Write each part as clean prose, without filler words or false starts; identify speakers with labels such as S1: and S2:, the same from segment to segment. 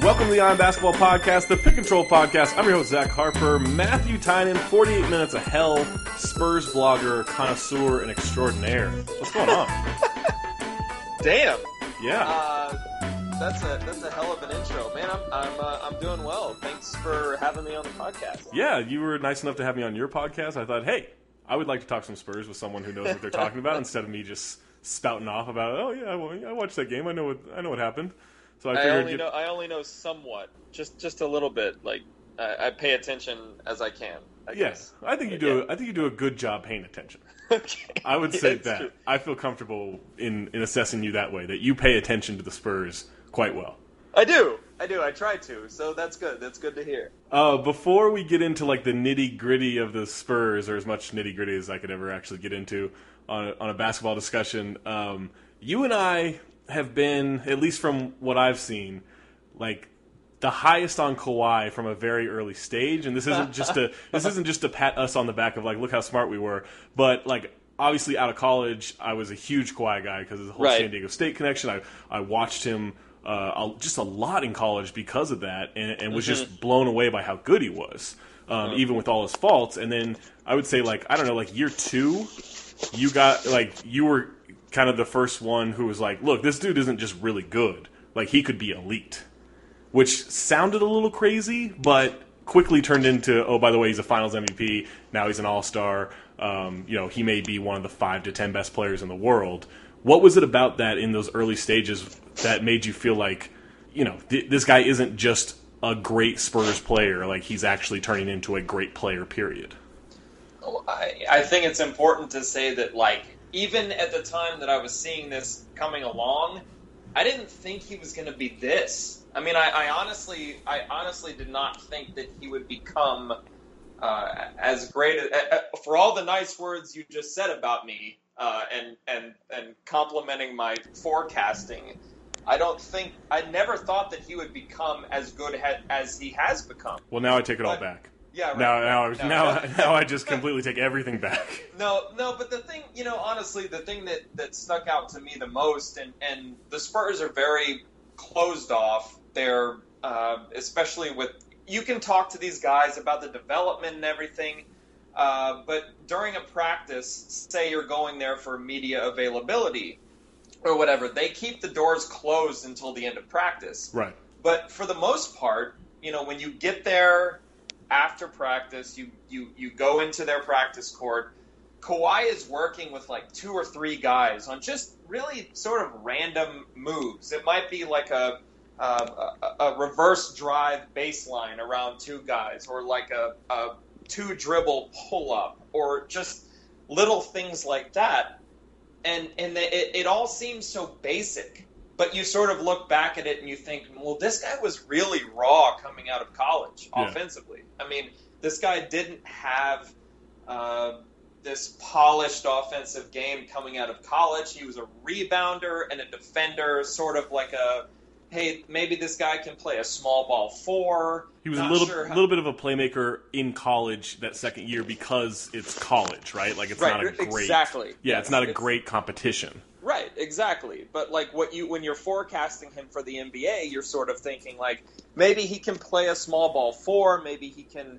S1: Welcome to the On Basketball Podcast, the Pick and Roll Podcast. I'm your host, Zach Harper. Matthew Tynan, 48 minutes of hell, Spurs blogger, connoisseur, and extraordinaire. What's going on?
S2: Damn.
S1: Yeah.
S2: That's a hell of an intro, man. I'm doing well. Thanks for having me on the podcast.
S1: Yeah, you were nice enough to have me on your podcast. I thought, hey, I would like to talk some Spurs with someone who knows what they're talking about instead of me just spouting off about, oh yeah, I watched that game. I know what happened. So I
S2: only know somewhat, just a little bit. Like I pay attention as I can.
S1: Yes, I think you do. I think you do a good job paying attention.
S2: Okay.
S1: I would say that.
S2: True.
S1: I feel comfortable in assessing you that way. That you pay attention to the Spurs quite well.
S2: I do. I try to. So that's good. That's good to hear.
S1: Before we get into like the nitty gritty of the Spurs, or as much nitty gritty as I could ever actually get into on a basketball discussion, you and I have been, at least from what I've seen, like the highest on Kawhi from a very early stage. And this isn't just to pat us on the back of like, look how smart we were, but like obviously out of college, I was a huge Kawhi guy because of the whole San Diego State connection. I watched him just a lot in college because of that, and was just blown away by how good he was, even with all his faults. And then I would say like, I don't know, like year two, you were kind of the first one who was like, look, this dude isn't just really good. Like, he could be elite. Which sounded a little crazy, but quickly turned into, oh, by the way, he's a finals MVP. Now he's an all-star. He may be one of the 5 to 10 best players in the world. What was it about that in those early stages that made you feel like, this guy isn't just a great Spurs player, like he's actually turning into a great player, period?
S2: I think it's important to say that, like, even at the time that I was seeing this coming along, I didn't think he was going to be this. I mean, I honestly did not think that he would become as great for all the nice words you just said about me and complimenting my forecasting. I never thought that he would become as good as he has become.
S1: Well, now I take it all back.
S2: Yeah, right.
S1: Now I just completely take everything back.
S2: No, but the thing, honestly, the thing that stuck out to me the most, and the Spurs are very closed off. They're, especially with, you can talk to these guys about the development and everything, but during a practice, say you're going there for media availability or whatever, they keep the doors closed until the end of practice.
S1: Right.
S2: But for the most part, when you get there after practice, you go into their practice court. Kawhi is working with like 2 or 3 guys on just really sort of random moves. It might be like a reverse drive baseline around 2 guys, or like a 2 dribble pull up, or just little things like that. And it all seems so basic. But you sort of look back at it and you think, well, this guy was really raw coming out of college offensively. I mean, this guy didn't have this polished offensive game coming out of college. He was a rebounder and a defender, sort of like hey, maybe this guy can play a small ball 4.
S1: He was a little bit of a playmaker in college that second year because it's college, right? Like it's not a great,
S2: exactly.
S1: Yeah, it's not a great competition.
S2: Right, exactly. But like when you're forecasting him for the NBA, you're sort of thinking like maybe he can play a small ball 4, maybe he can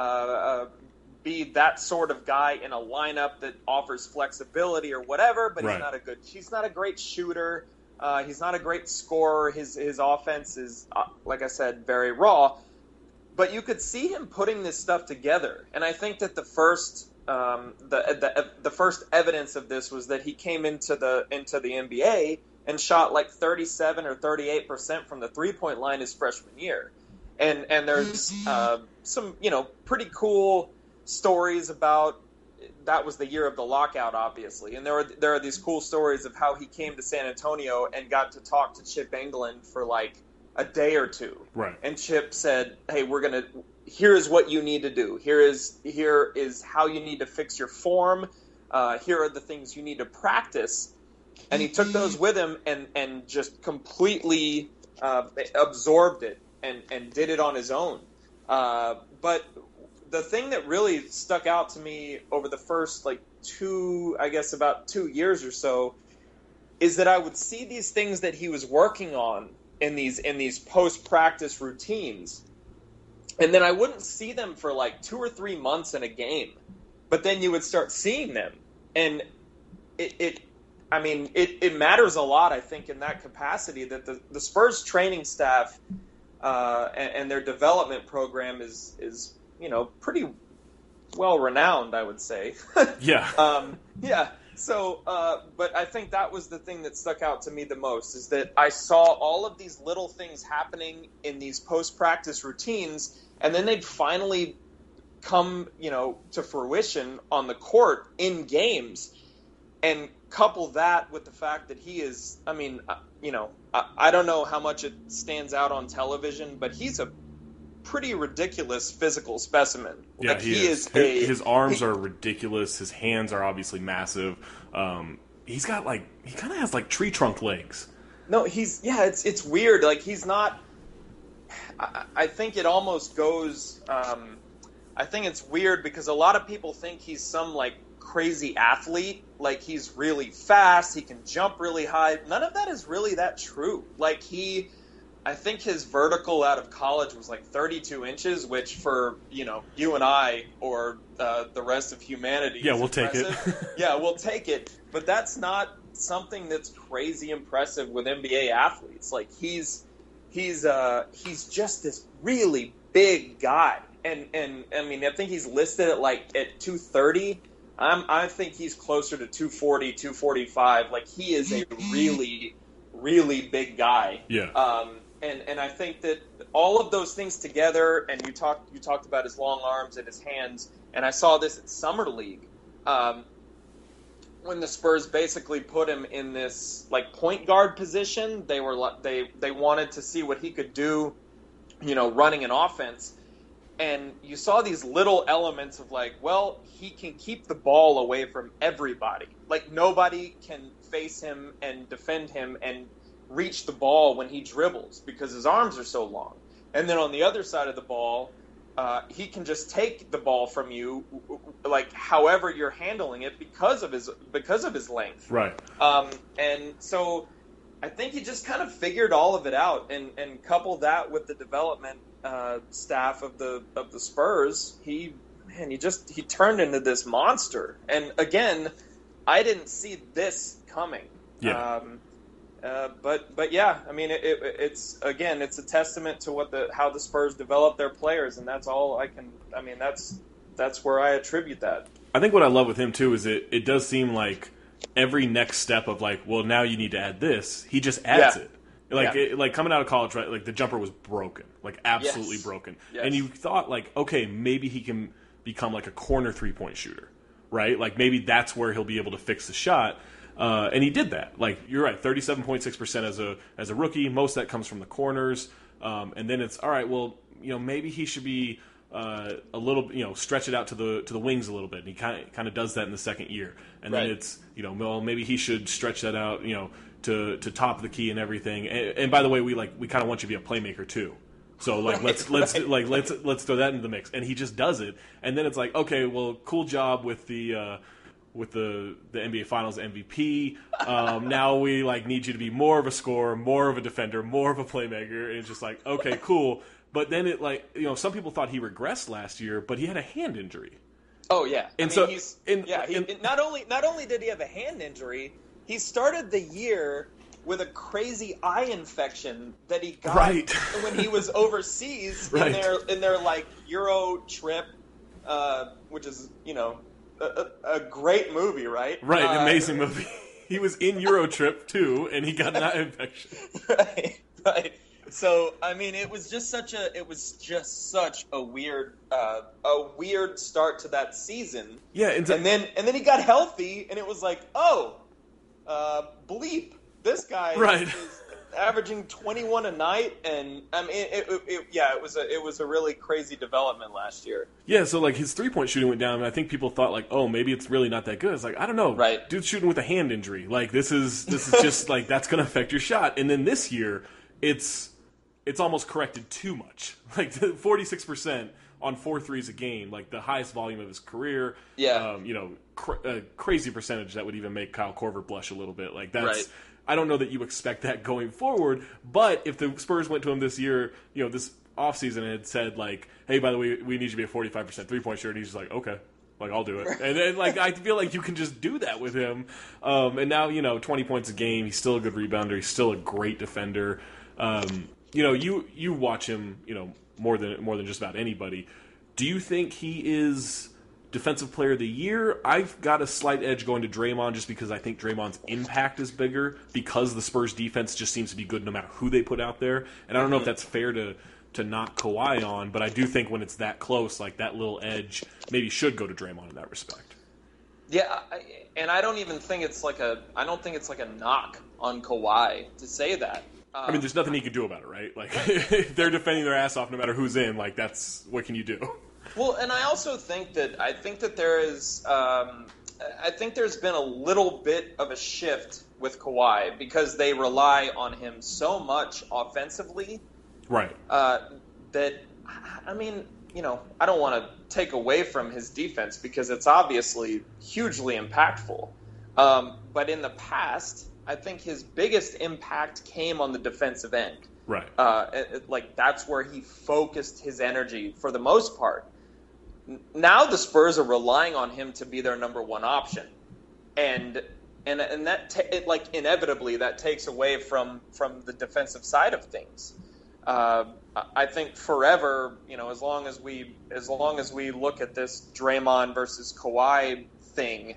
S2: be that sort of guy in a lineup that offers flexibility or whatever. But he's not a great shooter. He's not a great scorer. His offense is, like I said, very raw. But you could see him putting this stuff together, and I think that the first evidence of this was that he came into the NBA and shot like 37 or 38% from the 3-point line his freshman year, and there's some pretty cool stories about. That was the year of the lockout, obviously, and there are these cool stories of how he came to San Antonio and got to talk to Chip Engelland for like a day or two.
S1: Right. And
S2: Chip said, "Hey, here is what you need to do. Here is how you need to fix your form. Here are the things you need to practice." And he took those with him and just completely absorbed it and did it on his own. But the thing that really stuck out to me over the first about 2 years or so is that I would see these things that he was working on in these post practice routines, and then I wouldn't see them for like 2 or 3 months in a game, but then you would start seeing them, and it matters a lot, I think, in that capacity, that the Spurs training staff and their development program is pretty well renowned, I would say.
S1: Yeah.
S2: Yeah. So, but I think that was the thing that stuck out to me the most, is that I saw all of these little things happening in these post-practice routines, and then they'd finally come, to fruition on the court in games. And couple that with the fact that he is, I don't know how much it stands out on television, but he's a pretty ridiculous physical specimen.
S1: Yeah,
S2: like,
S1: he is. His arms are ridiculous. His hands are obviously massive. He's got he kind of has like tree trunk legs.
S2: No, it's weird. Like, he's not. I think it almost goes. I think it's weird because a lot of people think he's some crazy athlete. Like, he's really fast. He can jump really high. None of that is really that true. I think his vertical out of college was 32 inches, which for, you and I or the rest of humanity
S1: yeah,
S2: is
S1: we'll
S2: impressive.
S1: take it.
S2: Yeah, we'll take it. But that's not something that's crazy impressive with NBA athletes. He's just this really big guy. And I think he's listed at 230. I think he's closer to 240, 245. He is a really, really big guy.
S1: Yeah.
S2: And I think that all of those things together, and you talked about his long arms and his hands, and I saw this at Summer League, when the Spurs basically put him in this point guard position. They wanted to see what he could do, running an offense. And you saw these little elements of he can keep the ball away from everybody. Nobody can face him and defend him and reach the ball when he dribbles because his arms are so long. And then on the other side of the ball, he can just take the ball from you, however you're handling it because of his length.
S1: Right.
S2: And so I think he just kind of figured all of it out, and coupled that with the development staff of the Spurs, he turned into this monster. And again, I didn't see this coming.
S1: Yeah.
S2: But yeah, it's a testament to how the Spurs develop their players, and that's all I can. That's where I attribute that.
S1: I think what I love with him too is it does seem like every next step of now you need to add this, he just adds it. Coming out of college, right? The jumper was broken, absolutely broken.
S2: Yes.
S1: And you thought okay, maybe he can become a corner 3-point shooter, right? Maybe that's where he'll be able to fix the shot. And he did that. You're right, 37.6% as a rookie. Most of that comes from the corners. And then it's all right. Well, maybe he should be a little, stretch it out to the wings a little bit. And he kind of does that in the second year. And then it's, well, maybe he should stretch that out, to top the key and everything. And by the way, we kind of want you to be a playmaker too. So let's throw that into the mix. And he just does it. And then it's okay, well, cool job with the NBA Finals MVP. Now we need you to be more of a scorer, more of a defender, more of a playmaker. And it's just okay, cool. But then it some people thought he regressed last year, but he had a hand injury.
S2: Oh yeah,
S1: and
S2: not only did he have a hand injury, he started the year with a crazy eye infection that he got when he was overseas in their Euro trip, which is a great movie, right?
S1: Right, amazing movie. He was in Eurotrip too, and he got an eye infection.
S2: Right. So it was just such a weird start to that season.
S1: Yeah,
S2: and then he got healthy, and it was bleep, this guy is averaging 21 a night, and it was a really crazy development last year.
S1: Yeah, so his 3-point shooting went down, and I think people thought oh, maybe it's really not that good. It's I don't know,
S2: right?
S1: Dude's shooting with a hand injury. This is just that's going to affect your shot. And then this year, it's almost corrected too much. 46% on 4 threes a game, the highest volume of his career.
S2: Yeah,
S1: a crazy percentage that would even make Kyle Korver blush a little bit. That's. I don't know that you expect that going forward. But if the Spurs went to him this year, this offseason and had said, like, hey, by the way, we need you to be a 45% three-point shooter, and he's just like, okay. Like, I'll do it. And then, like, I feel like you can just do that with him. And now, 20 points a game. He's still a good rebounder. He's still a great defender. You watch him, more than just about anybody. Do you think he is Defensive Player of the Year? I've got a slight edge going to Draymond just because I think Draymond's impact is bigger because the Spurs defense just seems to be good no matter who they put out there. And I don't know if that's fair to knock Kawhi on, but I do think when it's that close, like that little edge maybe should go to Draymond in that respect.
S2: Yeah, and I don't even think it's like a knock on Kawhi to say that.
S1: I mean, there's nothing he could do about it, right? Like, if they're defending their ass off no matter who's in, like, that's, what can you do?
S2: Well, and I also think that there is, I think there's been a little bit of a shift with Kawhi because they rely on him so much offensively.
S1: Right.
S2: That, I mean, I don't want to take away from his defense because it's obviously hugely impactful. But in the past, I think his biggest impact came on the defensive end.
S1: Right.
S2: That's where he focused his energy for the most part. Now the Spurs are relying on him to be their number one option. And that inevitably that takes away from the defensive side of things. I think forever, as long as we look at this Draymond versus Kawhi thing,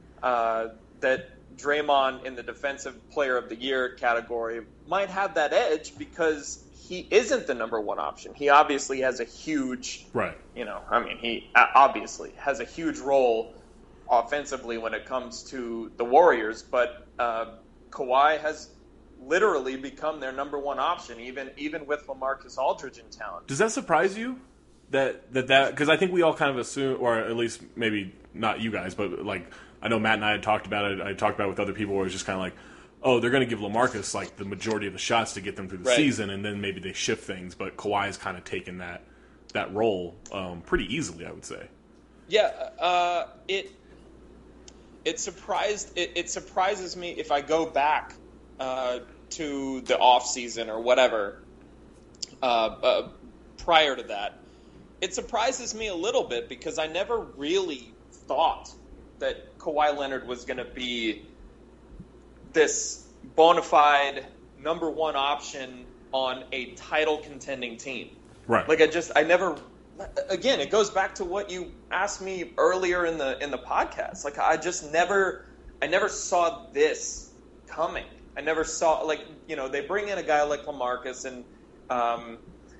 S2: that Draymond in the Defensive Player of the Year category might have that edge because he isn't the number one option. He obviously has a huge,
S1: right.
S2: He obviously has a huge role offensively when it comes to the Warriors, but Kawhi has literally become their number one option, even with LaMarcus Aldridge in town.
S1: Does that surprise you? That because I think we all kind of assume, or at least maybe not you guys, but like I know Matt and I had talked about it. I talked about it with other people where it was just kind of like, oh, they're going to give LaMarcus like the majority of the shots to get them through the season, and then maybe they shift things. But Kawhi's kind of taken that role pretty easily, I would say.
S2: Yeah, it surprises me if I go back to the off season or whatever prior to that. It surprises me a little bit because I never really thought that Kawhi Leonard was going to be this bona fide number one option on a title contending team.
S1: Right.
S2: Like I never. Again, it goes back to what you asked me earlier in the podcast. Like I never saw this coming. I never saw they bring in a guy like LaMarcus and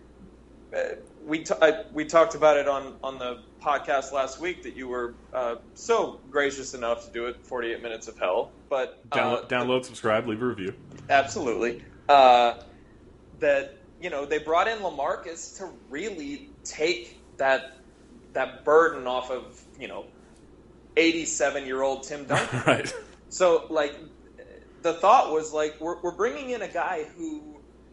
S2: we talked about it on the podcast last week that you were so gracious enough to do it. 48 Minutes of Hell, but
S1: download, subscribe, leave a review.
S2: Absolutely. That they brought in LaMarcus to really take that burden off of 87-year-old Tim Duncan.
S1: Right.
S2: So the thought was we're bringing in a guy who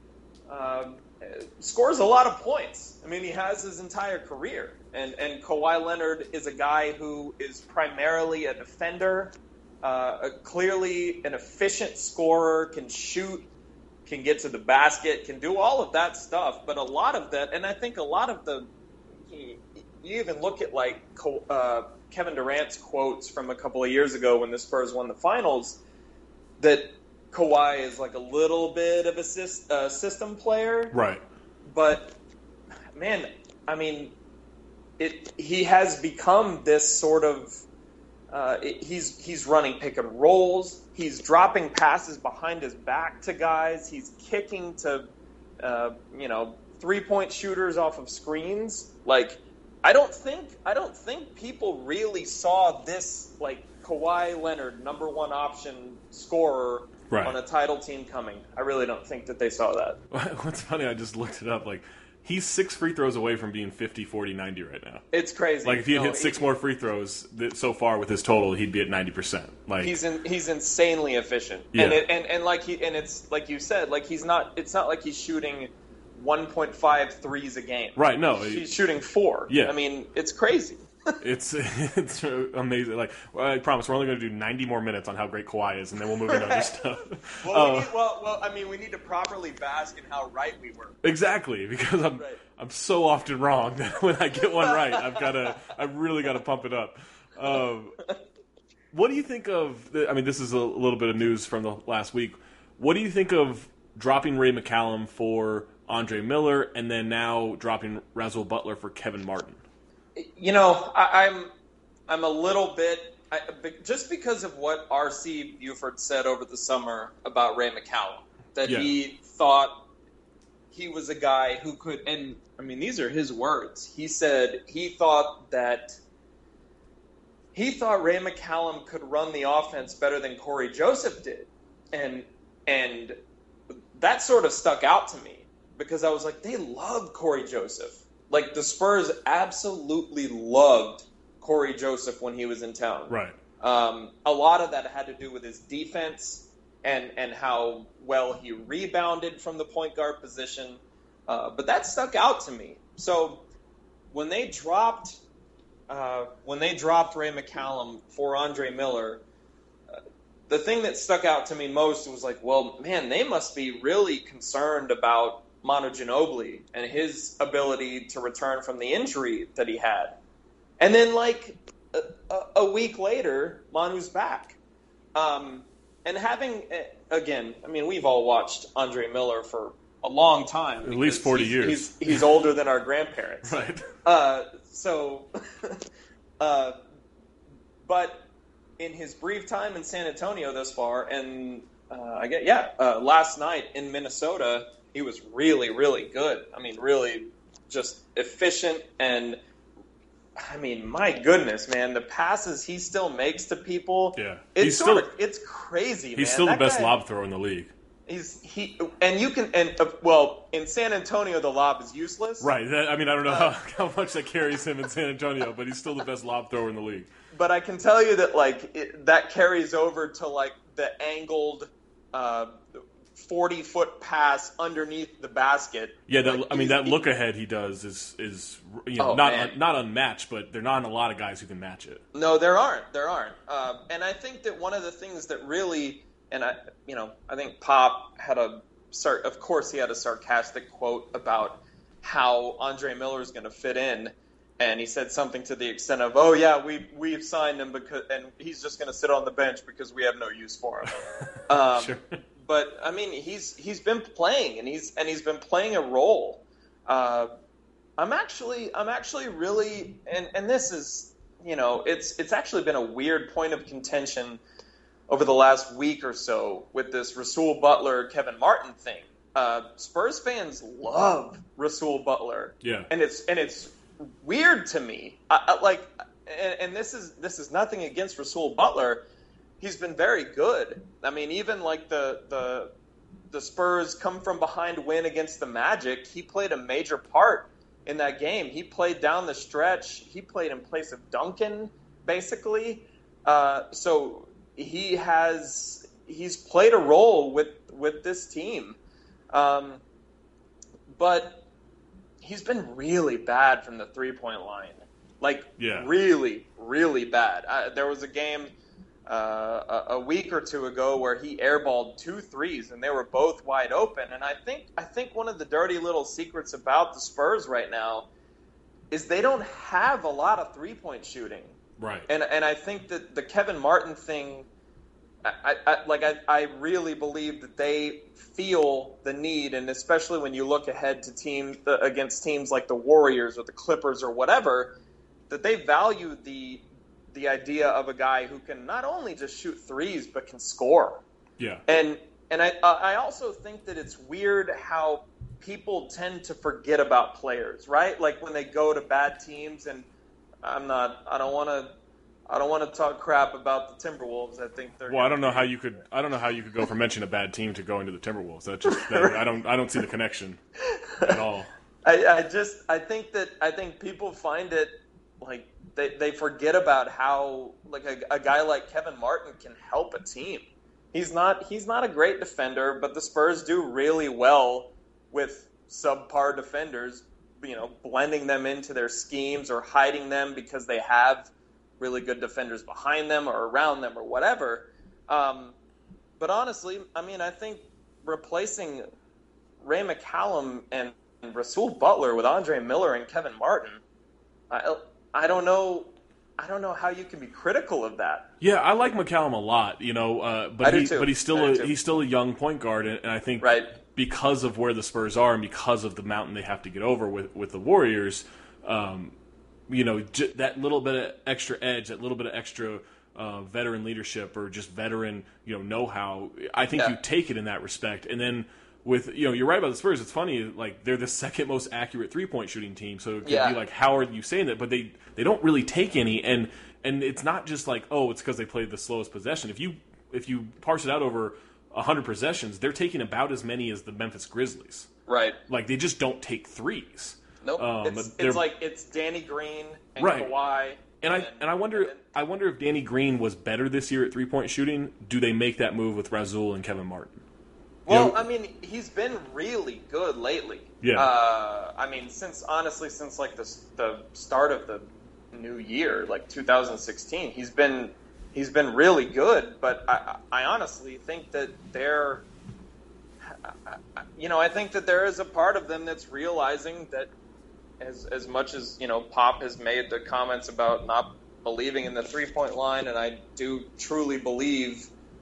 S2: scores a lot of points. I mean, he has his entire career. And Kawhi Leonard is a guy who is primarily a defender, clearly an efficient scorer, can shoot, can get to the basket, can do all of that stuff. But a lot of that, and I think a lot of you even look at Kevin Durant's quotes from a couple of years ago when the Spurs won the finals, that Kawhi is like a little bit of a system player.
S1: Right.
S2: But, man, I mean, he has become this sort of he's running pick and rolls. He's dropping passes behind his back to guys. He's kicking to, 3-point shooters off of screens. I don't think people really saw this Kawhi Leonard, number one option scorer on a title team coming. I really don't think that they saw that.
S1: What's funny, I just looked it up. He's 6 free throws away from being 50, 40, 90 right now.
S2: It's crazy.
S1: If he had hit 6 more free throws so far with his total, he'd be at 90%.
S2: He's insanely efficient.
S1: Yeah.
S2: And it's like you said, it's not like he's shooting 1.5 threes a game.
S1: Right, no.
S2: He's shooting 4.
S1: Yeah.
S2: I mean, it's crazy.
S1: It's amazing. Like, well, I promise, we're only going to do 90 more minutes on how great Kawhi is, and then we'll move into other stuff.
S2: Well, I mean, we need to properly bask in how right we were.
S1: Exactly, because I'm so often wrong that when I get one right, I've really got to pump it up. What do you think of? I mean, this is a little bit of news from the last week. What do you think of dropping Ray McCallum for Andre Miller, and then now dropping Rasul Butler for Kevin Martin?
S2: You know, I'm a little bit just because of what R.C. Buford said over the summer about Ray McCallum, that he thought he was a guy who could, and I mean, these are his words. He said he thought Ray McCallum could run the offense better than Corey Joseph did, and that sort of stuck out to me because I was like, they love Corey Joseph. Like, the Spurs absolutely loved Corey Joseph when he was in town.
S1: Right.
S2: A lot of that had to do with his defense and how well he rebounded from the point guard position. But that stuck out to me. So when they dropped Ray McCallum for Andre Miller, the thing that stuck out to me most was like, well, man, they must be really concerned about Manu Ginobili and his ability to return from the injury that he had. And then, like, a week later, Manu's back. And having, again, I mean, we've all watched Andre Miller for a long time.
S1: At least 40 years.
S2: He's older than our grandparents.
S1: Right.
S2: But in his brief time in San Antonio thus far, and last night in Minnesota, he was really, really good. I mean, really just efficient. And, I mean, my goodness, man, the passes he still makes to people, it's crazy, man.
S1: He's still the best lob thrower in the league.
S2: In San Antonio, the lob is useless.
S1: Right. I mean, I don't know how much that carries him in San Antonio, but he's still the best lob thrower in the league.
S2: But I can tell you that, like, that carries over to, like, the angled 40-foot pass underneath the basket.
S1: Yeah, that look ahead he does is not unmatched, but there are not a lot of guys who can match it.
S2: No, there aren't. And I think that one of the things that really, and I think Pop had of course he had a sarcastic quote about how Andre Miller is going to fit in, and he said something to the extent of, "Oh yeah, we've signed him and he's just going to sit on the bench because we have no use for him."
S1: Sure.
S2: But I mean, he's been playing and he's been playing a role. I'm actually really, and this is, it's actually been a weird point of contention over the last week or so with this Rasul Butler Kevin Martin thing. Spurs fans love Rasul Butler.
S1: Yeah,
S2: and it's weird to me. And this is nothing against Rasul Butler. He's been very good. I mean, even like the Spurs come from behind win against the Magic, he played a major part in that game. He played down the stretch. He played in place of Duncan, basically. So he's played a role with this team. But he's been really bad from the three-point line. Really, really bad. There was a game a week or two ago where he airballed 2 threes and they were both wide open. And I think one of the dirty little secrets about the Spurs right now is they don't have a lot of 3-point shooting.
S1: Right.
S2: And I think that the Kevin Martin thing, I really believe that they feel the need, and especially when you look ahead to against teams like the Warriors or the Clippers or whatever, that they value the idea of a guy who can not only just shoot threes but can score.
S1: Yeah.
S2: And I also think that it's weird how people tend to forget about players, right? Like when they go to bad teams, and I don't want to talk crap about the Timberwolves. I think they're.
S1: Well, I don't know how you could go from mentioning a bad team to going to the Timberwolves. I don't see the connection at all.
S2: I think people find it like they forget about how like a guy like Kevin Martin can help a team. He's not a great defender, but the Spurs do really well with subpar defenders blending them into their schemes or hiding them because they have really good defenders behind them or around them or whatever. But honestly, I mean, I think replacing Ray McCallum and Rasul Butler with Andre Miller and Kevin Martin, I don't know how you can be critical of that.
S1: Yeah, I like McCallum a lot, but he's still a young point guard, and I think because of where the Spurs are and because of the mountain they have to get over with the Warriors, that little bit of extra edge, that little bit of extra veteran leadership or just veteran know-how, I think you take it in that respect. And then with you're right about the Spurs. It's funny, like they're the second most accurate 3-point shooting team. So it could be like, how are you saying that? But they don't really take any, and it's not just like, oh, it's because they played the slowest possession. If you parse it out over 100 possessions, they're taking about as many as the Memphis Grizzlies.
S2: Right.
S1: Like they just don't take threes.
S2: Nope. It's Danny Green and Kawhi.
S1: And I wonder if Danny Green was better this year at 3-point shooting. Do they make that move with Rasul and Kevin Martin?
S2: Well, I mean, he's been really good lately.
S1: Yeah.
S2: I mean, since like the start of the new year, like 2016, he's been really good. But I honestly think that I think that there is a part of them that's realizing that as much as Pop has made the comments about not believing in the 3-point line, and I do truly believe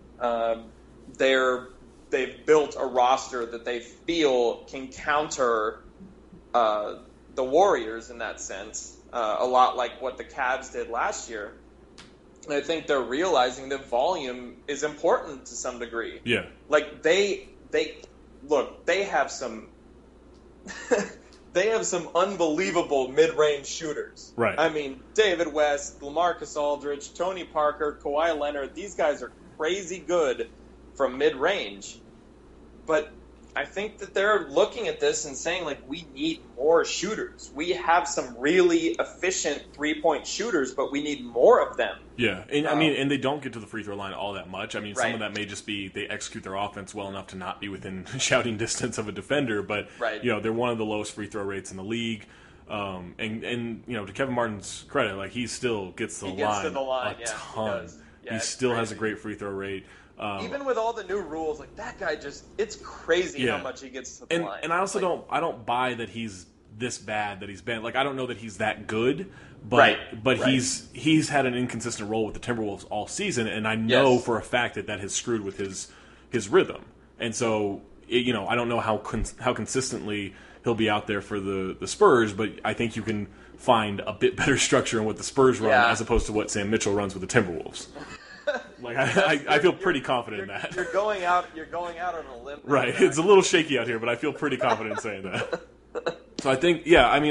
S2: they've built a roster that they feel can counter the Warriors in that sense, a lot like what the Cavs did last year. And I think they're realizing that volume is important to some degree.
S1: Yeah.
S2: Like they have some they have some unbelievable mid-range shooters.
S1: Right.
S2: I mean, David West, LaMarcus Aldridge, Tony Parker, Kawhi Leonard, these guys are crazy good from mid-range. But I think that they're looking at this and saying, like, we need more shooters. We have some really efficient 3-point shooters, but we need more of them.
S1: Yeah, and and they don't get to the free throw line all that much. I mean, some of that may just be they execute their offense well enough to not be within shouting distance of a defender, but they're one of the lowest free throw rates in the league. And to Kevin Martin's credit, like he still gets to the line a ton. He still has a great free throw rate.
S2: Even with all the new rules, like that guy it's crazy how much he gets to the line.
S1: And I also don't buy that he's this bad that he's been. Like I don't know that he's that good, but he's had an inconsistent role with the Timberwolves all season, and I know for a fact that has screwed with his rhythm. And so I don't know how consistently he'll be out there for the Spurs, but I think you can find a bit better structure in what the Spurs run as opposed to what Sam Mitchell runs with the Timberwolves. Like I feel pretty confident in that.
S2: You're going out on a limb.
S1: Right. It's a little shaky out here, but I feel pretty confident in saying that. So I think,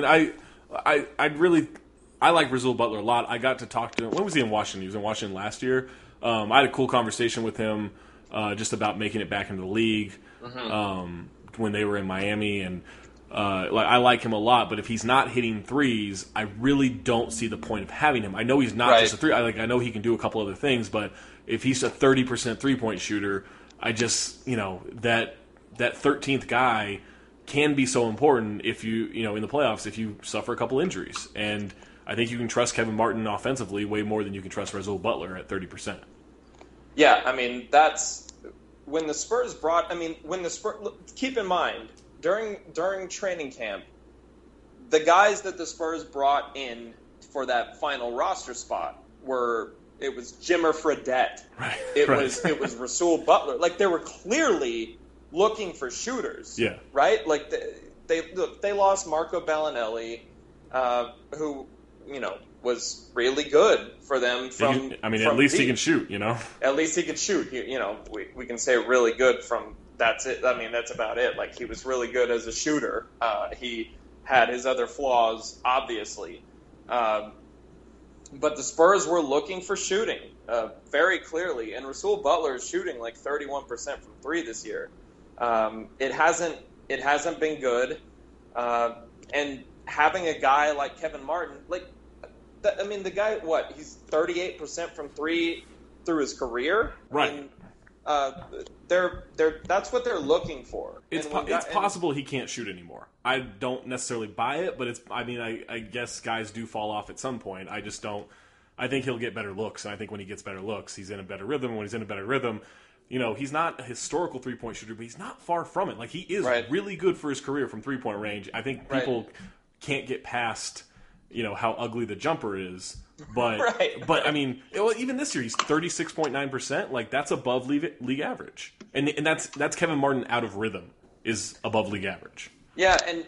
S1: I like Rasul Butler a lot. I got to talk to him. When was he in Washington? He was in Washington last year. I had a cool conversation with him just about making it back into the league when they were in Miami, and I like him a lot, but if he's not hitting threes, I really don't see the point of having him. I know he's not just a three. I know he can do a couple other things, but if he's a 30% 3-point shooter, I just that 13th guy can be so important if you in the playoffs if you suffer a couple injuries, and I think you can trust Kevin Martin offensively way more than you can trust Rasul Butler at 30%.
S2: Yeah, I mean that's when the Spurs keep in mind. During training camp, the guys that the Spurs brought in for that final roster spot it was Jimmer Fredette.
S1: Right.
S2: It was Rasul Butler. Like they were clearly looking for shooters.
S1: Yeah.
S2: Right? Like they lost Marco Bellinelli, who was really good for them
S1: at least he can shoot,
S2: At least he could shoot. We can say really good from that's it. I mean, that's about it. Like, he was really good as a shooter. He had his other flaws, obviously. But the Spurs were looking for shooting very clearly. And Rasul Butler is shooting like 31% from three this year. It hasn't been good. And having a guy like Kevin Martin, the guy, he's 38% from three through his career?
S1: Right.
S2: I mean, that's what they're looking for.
S1: It's possible he can't shoot anymore. I don't necessarily buy it, but I guess guys do fall off at some point. I just don't. I think he'll get better looks, and I think when he gets better looks, he's in a better rhythm. And when he's in a better rhythm, he's not a historical 3-point shooter, but he's not far from it. Like, he is really good for his career from 3-point range. I think people can't get past, how ugly the jumper is. But but I mean, even this year he's 36.9%. Like, that's above league average, and that's Kevin Martin out of rhythm is above league average.
S2: Yeah, and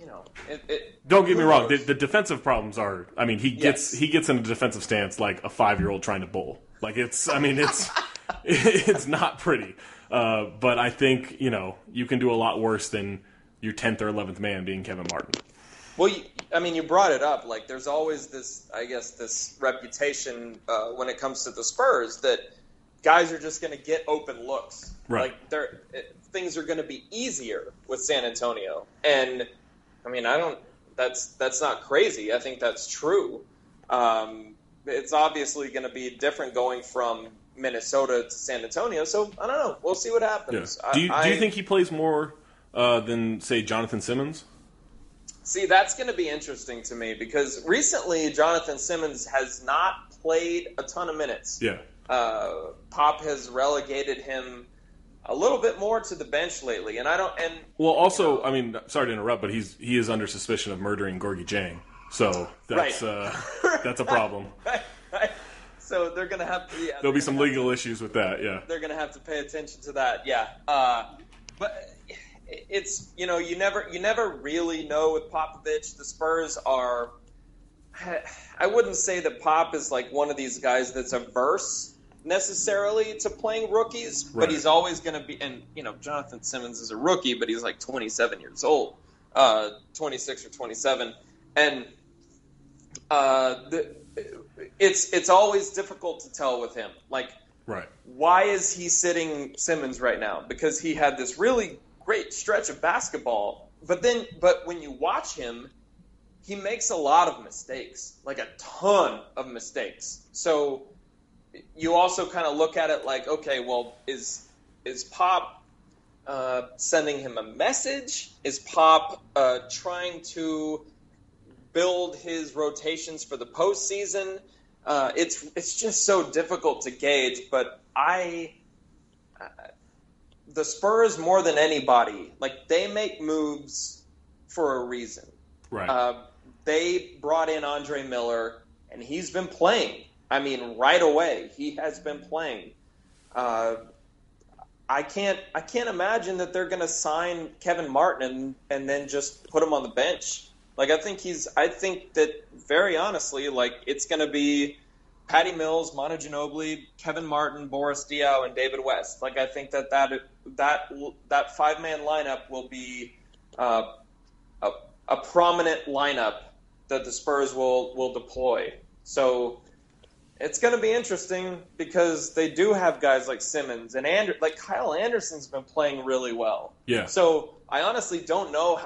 S1: don't get me wrong. The defensive problems are. I mean, he gets in a defensive stance like a 5-year-old trying to bowl. Like, it's it's not pretty. But I think you can do a lot worse than your 10th or 11th man being Kevin Martin.
S2: Well, you brought it up. Like, there's always this reputation when it comes to the Spurs that guys are just going to get open looks.
S1: Right.
S2: Like, things are going to be easier with San Antonio. And, I mean, that's not crazy. I think that's true. It's obviously going to be different going from Minnesota to San Antonio. So, I don't know. We'll see what happens.
S1: Yeah. Do you think he plays more than, say, Jonathan Simmons?
S2: See, that's going to be interesting to me because recently Jonathan Simmons has not played a ton of minutes.
S1: Yeah.
S2: Pop has relegated him a little bit more to the bench lately, and I don't. And
S1: well, also, I mean, sorry to interrupt, but he is under suspicion of murdering Gorgui Dieng, so that's that's a problem.
S2: Right. So they're going to have to. Yeah,
S1: there'll be some legal issues with that. Yeah.
S2: They're going to have to pay attention to that. Yeah. But. It's you never really know with Popovich. The Spurs are. I wouldn't say that Pop is like one of these guys that's averse necessarily to playing rookies, but he's always going to be. And Jonathan Simmons is a rookie, but he's like 27 years old, 26 or 27, and it's always difficult to tell with him. Like, why is he sitting Simmons right now? Because he had this really great stretch of basketball, but when you watch him, he makes a lot of mistakes, like a ton of mistakes. So you also kind of look at it like, okay, well, is Pop sending him a message? Is Pop trying to build his rotations for the postseason? It's just so difficult to gauge, but the Spurs, more than anybody, like, they make moves for a reason.
S1: Right.
S2: They brought in Andre Miller, and he's been playing. I mean, right away, he has been playing. I can't imagine that they're going to sign Kevin Martin and then just put him on the bench. Like, I think that, very honestly, like, it's going to be Patty Mills, Manu Ginobili, Kevin Martin, Boris Diaw, and David West. Like, I think that 5-man lineup will be a prominent lineup that the Spurs will deploy. So it's going to be interesting because they do have guys like Simmons and Kyle Anderson's been playing really well.
S1: Yeah.
S2: So I honestly don't know.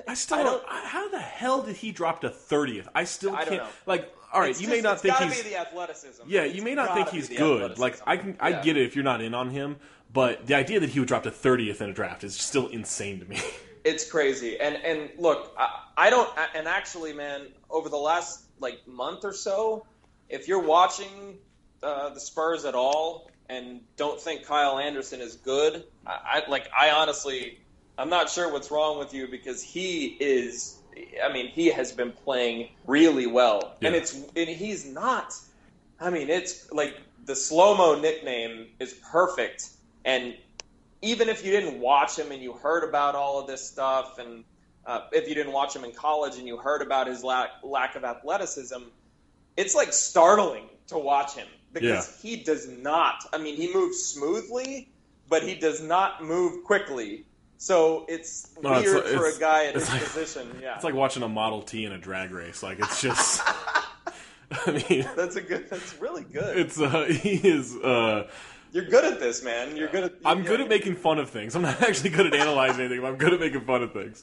S1: How the hell did he drop to 30th? I can't.
S2: Don't know.
S1: Like, all right, you may not think he's.
S2: It's got to be the athleticism.
S1: Yeah, you may not think he's good. Like, I get it if you're not in on him, but the idea that he would drop to 30th in a draft is still insane to me.
S2: It's crazy. And look, I don't. And actually, man, over the last month or so, if you're watching the Spurs at all and don't think Kyle Anderson is good, I honestly, I'm not sure what's wrong with you because he is. I mean, he has been playing really well, and he's not. I mean, it's like the slow-mo nickname is perfect, and even if you didn't watch him and you heard about all of this stuff, and if you didn't watch him in college and you heard about his lack of athleticism, it's like startling to watch him because he does not. I mean, he moves smoothly, but he does not move quickly. So it's weird for a guy in his position. Yeah, it's
S1: like watching a Model T in a drag race. Like, it's just. I mean,
S2: that's really good.
S1: It's he is.
S2: You're good at this, man. You're good at.
S1: I'm good at making fun of things. I'm not actually good at analyzing anything, but I'm good at making fun of things.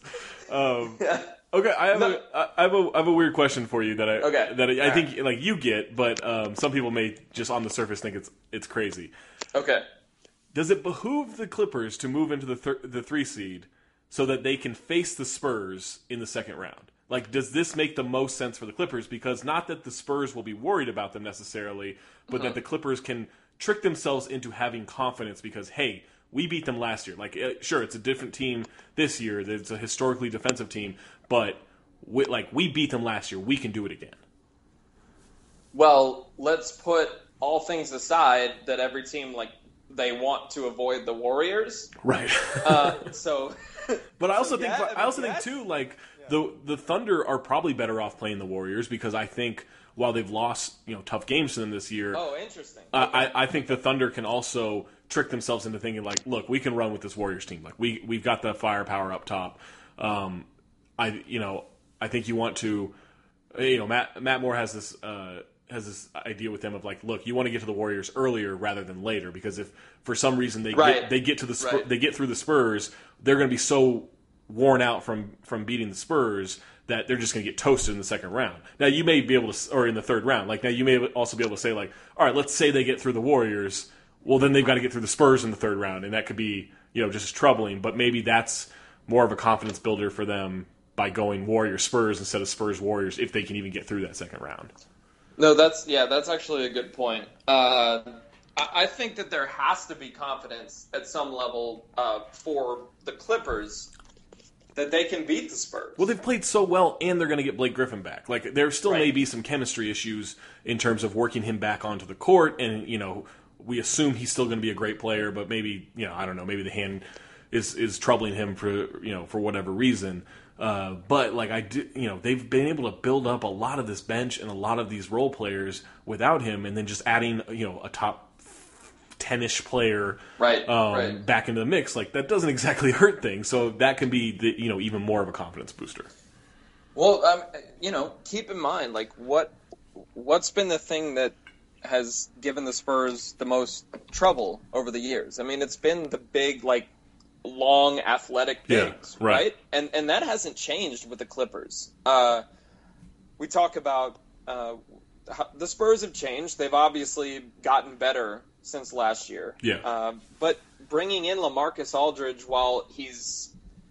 S1: Okay, I have a weird question for you that I think you get, but some people may just on the surface think it's crazy.
S2: Okay.
S1: does it behoove the Clippers to move into the 3 seed so that they can face the Spurs in the second round? Like, does this make the most sense for the Clippers? Because not that the Spurs will be worried about them necessarily, but that the Clippers can trick themselves into having confidence because, hey, we beat them last year. Like, sure, it's a different team this year. It's a historically defensive team, but we beat them last year. We can do it again.
S2: Well, let's put all things aside that every team, they want to avoid the Warriors.
S1: Right.
S2: But
S1: I also think too, the Thunder are probably better off playing the Warriors because I think while they've lost tough games to them this year,
S2: interesting.
S1: I think the Thunder can also trick themselves into thinking look, we can run with this Warriors team. We've got the firepower up top. I think you want to, Matt Moore has this idea with them of look, you want to get to the Warriors earlier rather than later because if for some reason they get through the Spurs, they're going to be so worn out from beating the Spurs that they're just going to get toasted in the second round. Now you may be able to, or in the third round. Now you may also be able to say all right, let's say they get through the Warriors. Well, then they've got to get through the Spurs in the third round, and that could be just as troubling. But maybe that's more of a confidence builder for them by going Warriors Spurs instead of Spurs Warriors if they can even get through that second round.
S2: No, that's actually a good point. I think that there has to be confidence at some level for the Clippers that they can beat the Spurs.
S1: Well, they've played so well, and they're going to get Blake Griffin back. There still may be some chemistry issues in terms of working him back onto the court, and we assume he's still going to be a great player, but maybe I don't know, maybe the hand is troubling him for whatever reason. But they've been able to build up a lot of this bench and a lot of these role players without him, and then just adding a top 10-ish player back into the mix, that doesn't exactly hurt things. So that can be even more of a confidence booster.
S2: Well, keep in mind what's been the thing that has given the Spurs the most trouble over the years. I mean, it's been the big long athletic bigs, right? And that hasn't changed with the Clippers. We talk about the Spurs have changed. They've obviously gotten better since last year.
S1: Yeah.
S2: But bringing in LaMarcus Aldridge, while he's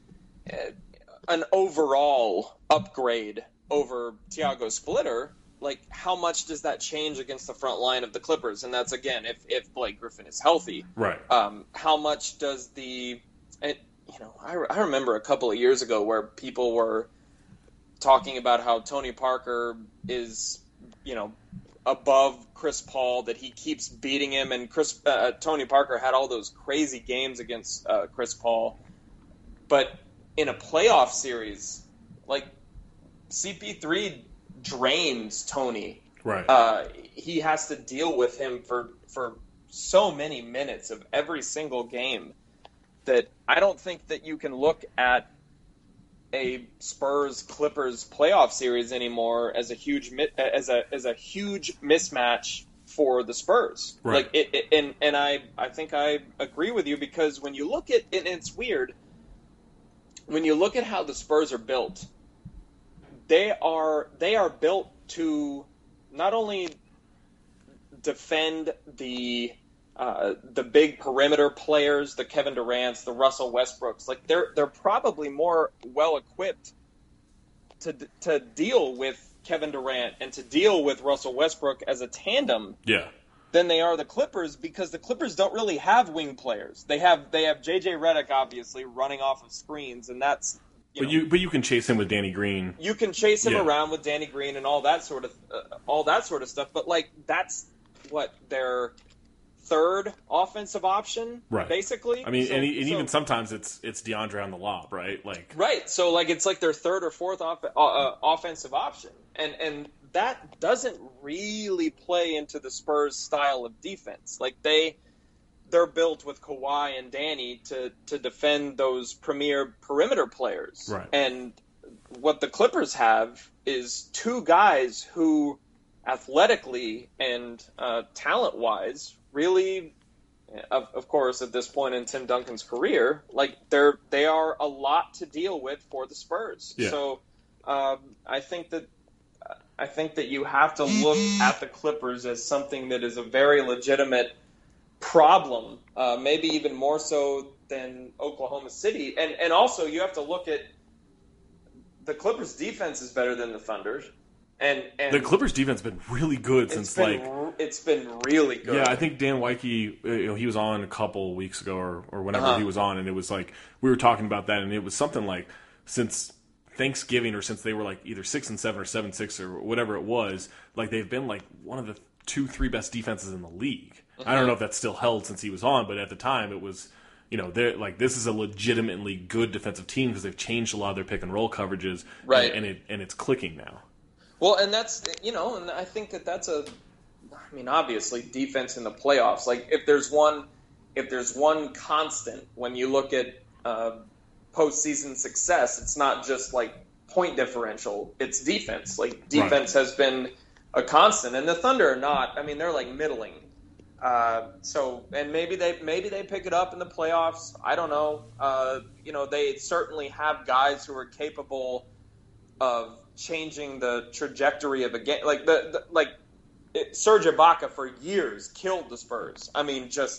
S2: an overall upgrade over Thiago Splitter, how much does that change against the front line of the Clippers? And that's, again, if Blake Griffin is healthy.
S1: Right.
S2: How much does I remember a couple of years ago where people were talking about how Tony Parker is, above Chris Paul, that he keeps beating him, and Tony Parker had all those crazy games against Chris Paul. But in a playoff series, CP3 drains Tony.
S1: Right.
S2: He has to deal with him for so many minutes of every single game that I don't think that you can look at a Spurs-Clippers playoff series anymore as a huge mismatch for the Spurs.
S1: Right.
S2: And I think I agree with you, because when you look at it, and it's weird, when you look at how the Spurs are built, they are built to not only defend the big perimeter players, the Kevin Durant's, the Russell Westbrooks. They're probably more well equipped to deal with Kevin Durant and to deal with Russell Westbrook as a tandem.
S1: Yeah.
S2: Than they are the Clippers, because the Clippers don't really have wing players. They have JJ Redick, obviously, running off of screens, and that's
S1: But you can chase him with Danny Green.
S2: You can chase him around with Danny Green and all that sort of stuff. But that's what their third offensive option,
S1: right?
S2: Basically.
S1: I mean, even sometimes it's DeAndre on the lob, right?
S2: Right. So it's their third or fourth offensive option, and that doesn't really play into the Spurs' style of defense. They're built with Kawhi and Danny to defend those premier perimeter players.
S1: Right.
S2: And what the Clippers have is two guys who, athletically and talent-wise, really, of course, at this point in Tim Duncan's career, they are a lot to deal with for the Spurs.
S1: Yeah.
S2: So I think that you have to look at the Clippers as something that is a very legitimate problem, maybe even more so than Oklahoma City. And also you have to look at the Clippers' defense is better than the Thunder's. And
S1: the Clippers' defense has been really good since
S2: it's been really good.
S1: Yeah, I think Dan Weike, he was on a couple weeks ago or whenever he was on, and it was like we were talking about that, and it was something like since Thanksgiving or since they were like either 6-7 or 7-6 or whatever it was, like they've been like one of the 2-3 best defenses in the league. I don't know if that's still held since he was on, but at the time it was. They're like this is a legitimately good defensive team because they've changed a lot of their pick and roll coverages,
S2: right?
S1: And it's clicking now.
S2: Well, and that's and I think that's obviously defense in the playoffs. Like if there's one constant when you look at postseason success, it's not just like point differential; it's defense. Like defense has been a constant, and the Thunder are not. I mean, they're like middling. And maybe they pick it up in the playoffs. I don't know. They certainly have guys who are capable of changing the trajectory of a game. Like Serge Ibaka for years killed the Spurs. I mean, just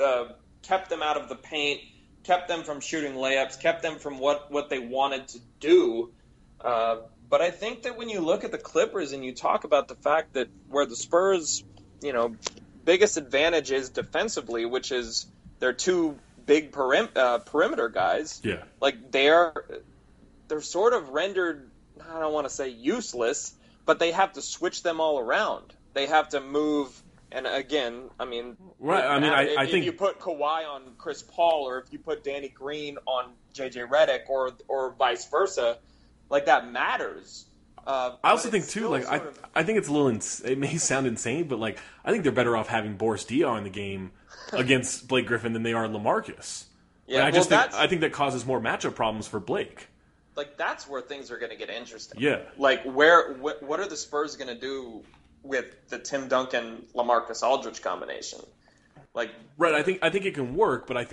S2: kept them out of the paint, kept them from shooting layups, kept them from what they wanted to do. But I think that when you look at the Clippers and you talk about the fact that where the Spurs, biggest advantage is defensively, which is they're two big perimeter guys.
S1: Yeah,
S2: like they're sort of rendered. I don't want to say useless, but they have to switch them all around. They have to move. And again, I mean,
S1: right. I mean, I think
S2: if you put Kawhi on Chris Paul, or if you put Danny Green on JJ Redick, or vice versa, like that matters.
S1: I also think too, like I think it's a little. It may sound insane, but like I think they're better off having Boris Diaw in the game against Blake Griffin than they are Lamarcus.
S2: Yeah,
S1: I think that causes more matchup problems for Blake.
S2: Like that's where things are going to get interesting.
S1: Yeah.
S2: Like what are the Spurs going to do with the Tim Duncan Lamarcus Aldridge combination? Like
S1: right, I think it can work, but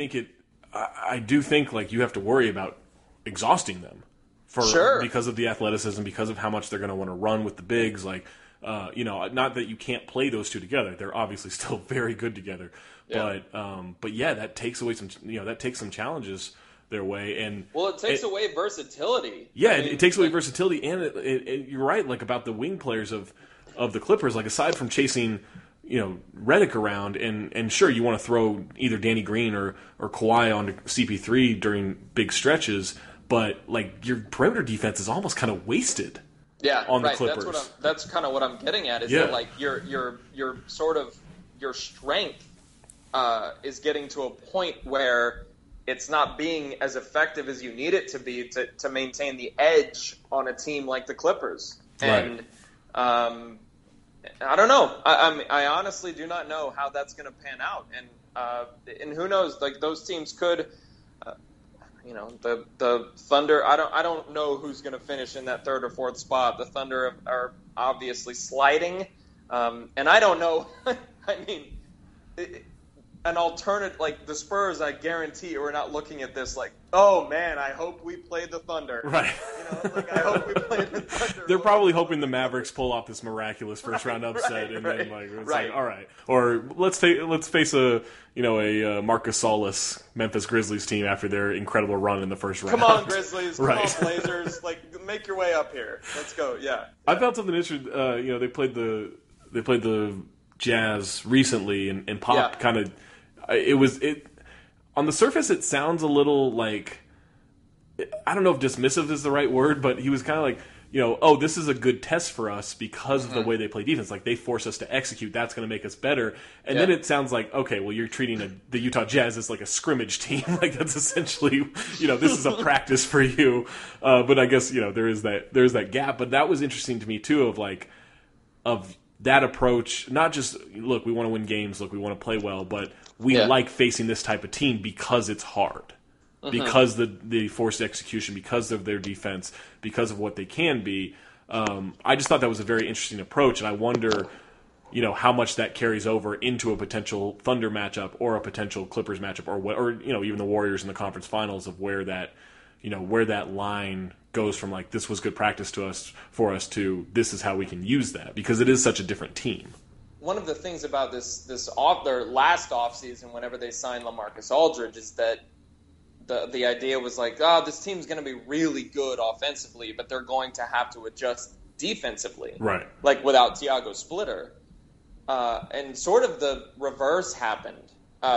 S1: I do think like you have to worry about exhausting them. Because of the athleticism, because of how much they're going to want to run with the bigs, like not that you can't play those two together; they're obviously still very good together. Yeah. But yeah, that takes away some challenges their way, and
S2: it takes away versatility.
S1: Yeah, it takes away versatility, and you're right, like about the wing players of the Clippers. Like aside from chasing, Redick around, and sure you want to throw either Danny Green or Kawhi onto CP3 during big stretches. But like your perimeter defense is almost kind of wasted.
S2: Yeah,
S1: on the Clippers.
S2: That's kind of what I'm getting at. Is that like your sort of your strength is getting to a point where it's not being as effective as you need it to be to maintain the edge on a team like the Clippers. And I don't know. I honestly do not know how that's going to pan out. And who knows? Like those teams could. The Thunder. I don't know who's going to finish in that third or fourth spot. The Thunder are obviously sliding, and I don't know. I mean, an alternate like the Spurs. I guarantee we're not looking at this like, oh man, I hope we played the Thunder.
S1: Right.
S2: I hope we played the Thunder.
S1: They're probably hoping the Mavericks pull off this miraculous first round upset, and then like it's like all right, or let's face a Marcus Solis Memphis Grizzlies team after their incredible run in the first round.
S2: Come on, Grizzlies! Come on, Blazers! Like make your way up here. Let's go. Yeah.
S1: I found something interesting. They played the Jazz recently, and Pop kind of. It on the surface it sounds a little like I don't know if dismissive is the right word, but he was kind of like this is a good test for us because of the way they play defense. Like they force us to execute, that's going to make us better. And then it sounds like okay, well you're treating the Utah Jazz as like a scrimmage team. Like that's essentially this is a practice for you. But I guess there is that gap. But that was interesting to me too of that approach. Not just look, we want to win games, look, we want to play well, but we like facing this type of team because it's hard. Because the forced execution, because of their defense, because of what they can be. I just thought that was a very interesting approach, and I wonder, how much that carries over into a potential Thunder matchup or a potential Clippers matchup, or even the Warriors in the conference finals, of where that line goes from like this was good practice for us to this is how we can use that, because it is such a different team.
S2: one of the things about their last offseason, whenever they signed LaMarcus Aldridge, is that the idea was like, this team's going to be really good offensively, but they're going to have to adjust defensively,
S1: right?
S2: Like without Tiago Splitter, and sort of the reverse happened.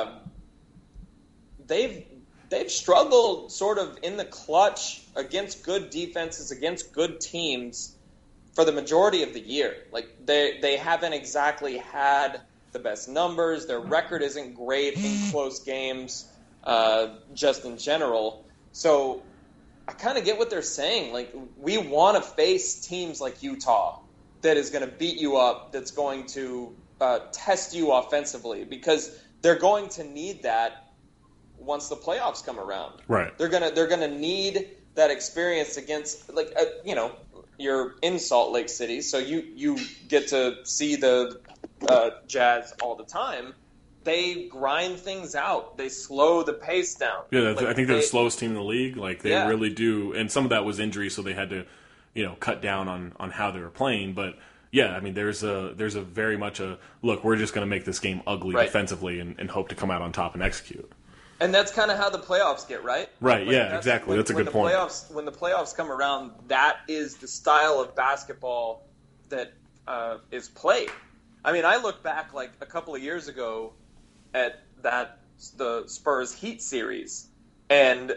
S2: They've struggled sort of in the clutch against good defenses, against good teams for the majority of the year. Like they haven't exactly had the best numbers. Their record isn't great in close games, just in general. So I kind of get what they're saying. Like, we want to face teams like Utah that is going to beat you up, that's going to test you offensively, because they're going to need that once the playoffs come around.
S1: Right.
S2: They're gonna need that experience against, like, you're in Salt Lake City, so you get to see the Jazz all the time. They grind things out. They slow the pace down.
S1: Yeah, I think they're the slowest team in the league. Like, they really do. And some of that was injury, so they had to, cut down on how they were playing. But yeah, I mean, there's a very much a look. We're just going to make this game ugly defensively and hope to come out on top and execute.
S2: And that's kind of how the playoffs get, right?
S1: Right. Like, yeah, exactly. That's a good point.
S2: When the playoffs come around, that is the style of basketball that is played. I mean, I look back like a couple of years ago at the Spurs Heat series, and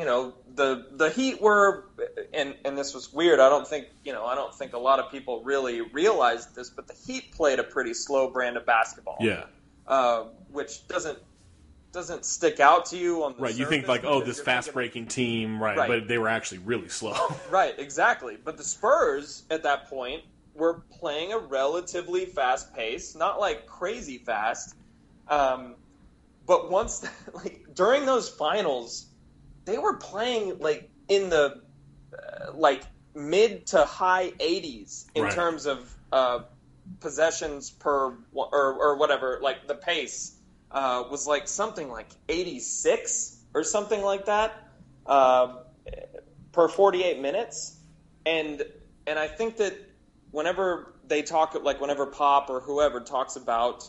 S2: the Heat were, and this was weird. I don't think a lot of people really realized this, but the Heat played a pretty slow brand of basketball.
S1: Yeah,
S2: which doesn't stick out to you on the surface.
S1: You think like, this fast breaking team, right? But they were actually really slow.
S2: Right, exactly. But the Spurs at that point were playing a relatively fast pace, not like crazy fast. But once, during those finals, they were playing like in the mid to high 80s in terms of possessions per or whatever. Like, the pace was like something like 86 or something like that per 48 minutes, and I think that whenever they talk, like whenever Pop or whoever talks about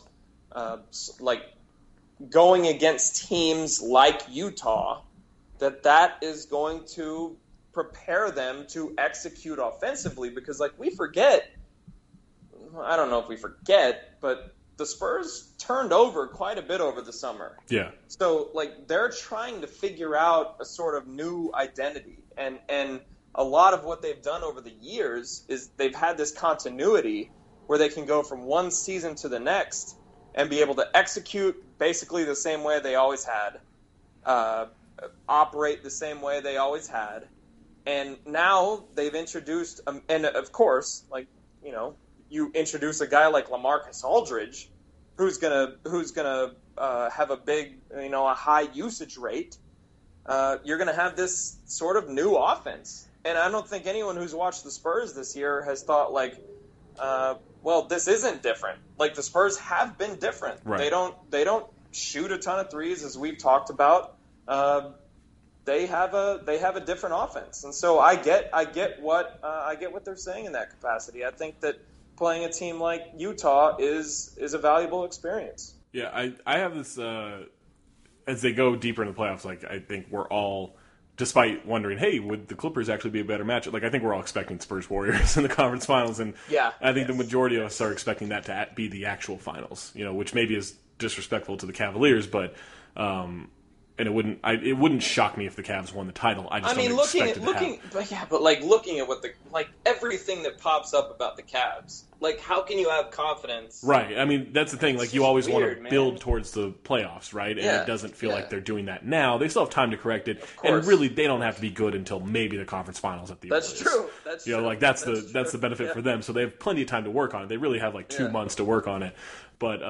S2: going against teams like Utah, that is going to prepare them to execute offensively, because we forget, I don't know if we forget, but the Spurs turned over quite a bit over the summer.
S1: Yeah.
S2: So they're trying to figure out a sort of new identity, and a lot of what they've done over the years is they've had this continuity where they can go from one season to the next and be able to execute basically the same way they always had, operate the same way they always had. And now they've introduced, and of course, you introduce a guy like LaMarcus Aldridge, who's gonna have a big, a high usage rate. You're gonna have this sort of new offense, and I don't think anyone who's watched the Spurs this year has thought well, this isn't different. Like, the Spurs have been different.
S1: Right.
S2: They don't shoot a ton of threes, as we've talked about. They have a different offense, and so I get what they're saying in that capacity. I think that playing a team like Utah is a valuable experience.
S1: Yeah, I have this as they go deeper into the playoffs. I think we're all, despite wondering, hey, would the Clippers actually be a better matchup? I think we're all expecting Spurs Warriors in the conference finals, and I think the majority of us are expecting that to be the actual finals. Which maybe is disrespectful to the Cavaliers, but and it wouldn't shock me if the Cavs won the title. I just don't expect it to happen.
S2: Looking at what everything that pops up about the Cavs, how can you have confidence?
S1: Right. I mean, that's the thing. You always want to build towards the playoffs, right? And it doesn't feel like they're doing that now. They still have time to correct it, and really, they don't have to be good until maybe the conference finals at the
S2: That's true. That's true.
S1: That's the benefit for them. So they have plenty of time to work on it. They really have 2 months to work on it, but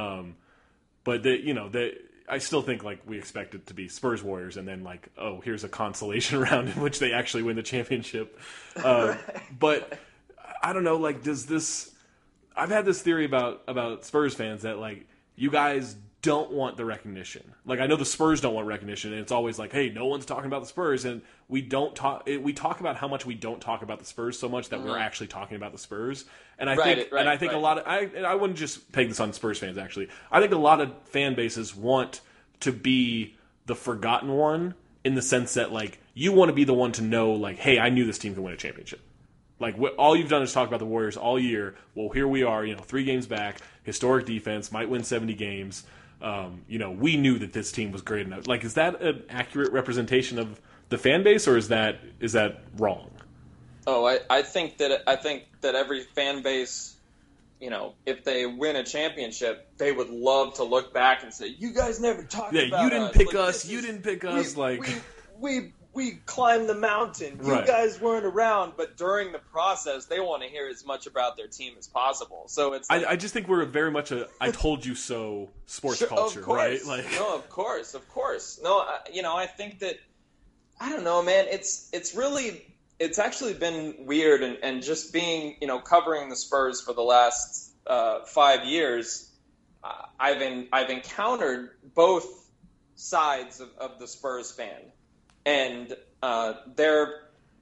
S1: I still think we expect it to be Spurs Warriors, and then here's a consolation round in which they actually win the championship. But I don't know. Does this? I've had this theory about Spurs fans that you guys don't want the recognition. Like, I know the Spurs don't want recognition, and it's always like, hey, no one's talking about the Spurs, and we talk about how much we don't talk about the Spurs so much that we're actually talking about the Spurs. And I think a lot of I wouldn't just peg this on Spurs fans, actually. I think a lot of fan bases want to be the forgotten one, in the sense that, like, you want to be the one to know, like, hey, I knew this team could win a championship. Like, all you've done is talk about the Warriors all year. Well, here we are, 3 games back, historic defense, might win 70 games. We knew that this team was great enough. Like, is that an accurate representation of the fan base, or is that wrong?
S2: Oh, I think that every fan base, if they win a championship, they would love to look back and say, "You guys never talked about us.
S1: You didn't pick us. You didn't pick us."
S2: We climbed the mountain. You guys weren't around, but during the process, they want to hear as much about their team as possible. So it's.
S1: I just think we're very much a "I told you so" sports culture, right? Like,
S2: no, of course. No, I think that, I don't know, man. It's actually been weird, and just being, covering the Spurs for the last 5 years, I've encountered both sides of the Spurs fan. And they're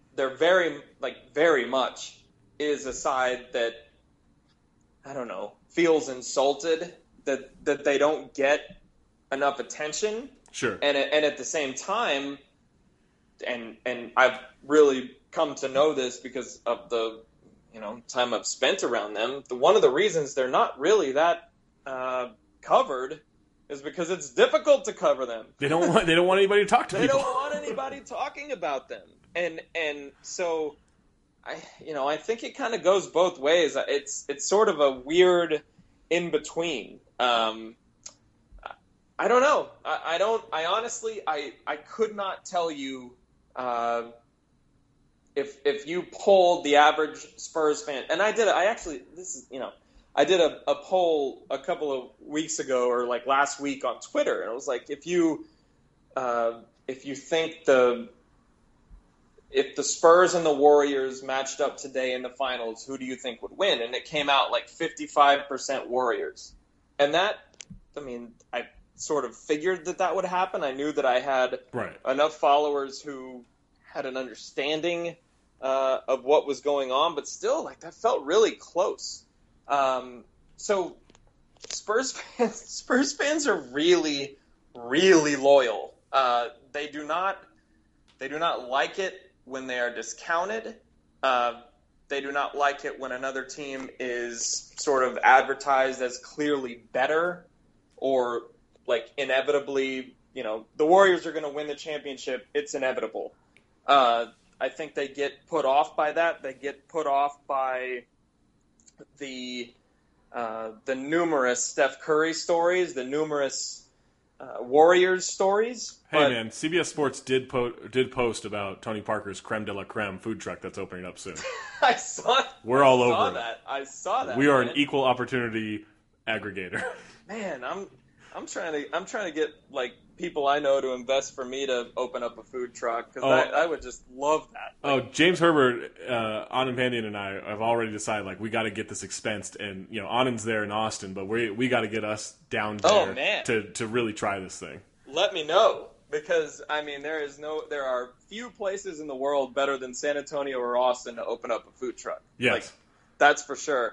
S2: very much is a side that, I don't know, feels insulted that they don't get enough attention.
S1: Sure.
S2: And at the same time, and I've really come to know this because of the time I've spent around them. One of the reasons they're not really that covered is because it's difficult to cover them.
S1: They don't want anybody to talk to.
S2: They don't want anybody talking about them, and so I think it kind of goes both ways. It's sort of a weird in between. I don't know. I honestly could not tell you if you polled the average Spurs fan, and I did a poll a couple of weeks ago, or like last week, on Twitter, and it was like, if you think if the Spurs and the Warriors matched up today in the finals, who do you think would win? And it came out like 55% Warriors. And that, I sort of figured that would happen. I knew that I had enough followers who had an understanding of what was going on, but still, like, that felt really close. So Spurs fans are really, really loyal. They do not like it when they are discounted. They do not like it when another team is sort of advertised as clearly better, or like inevitably, the Warriors are going to win the championship. It's inevitable. I think they get put off by that. They get put off by the numerous Steph Curry stories, the numerous Warriors stories.
S1: Hey, man, CBS Sports did post about Tony Parker's Creme de la Creme food truck that's opening up soon.
S2: I saw.
S1: We're all over it.
S2: I saw that.
S1: We are an equal opportunity aggregator.
S2: Man, I'm trying to get like people I know to invest for me to open up a food truck, because I would just love that.
S1: James Herbert, Anand Pandian, and I have already decided, like, we got to get this expensed, and Anand's there in Austin, but we got to get us down there to really try this thing.
S2: Let me know, because there are few places in the world better than San Antonio or Austin to open up a food truck.
S1: Yes,
S2: like, that's for sure.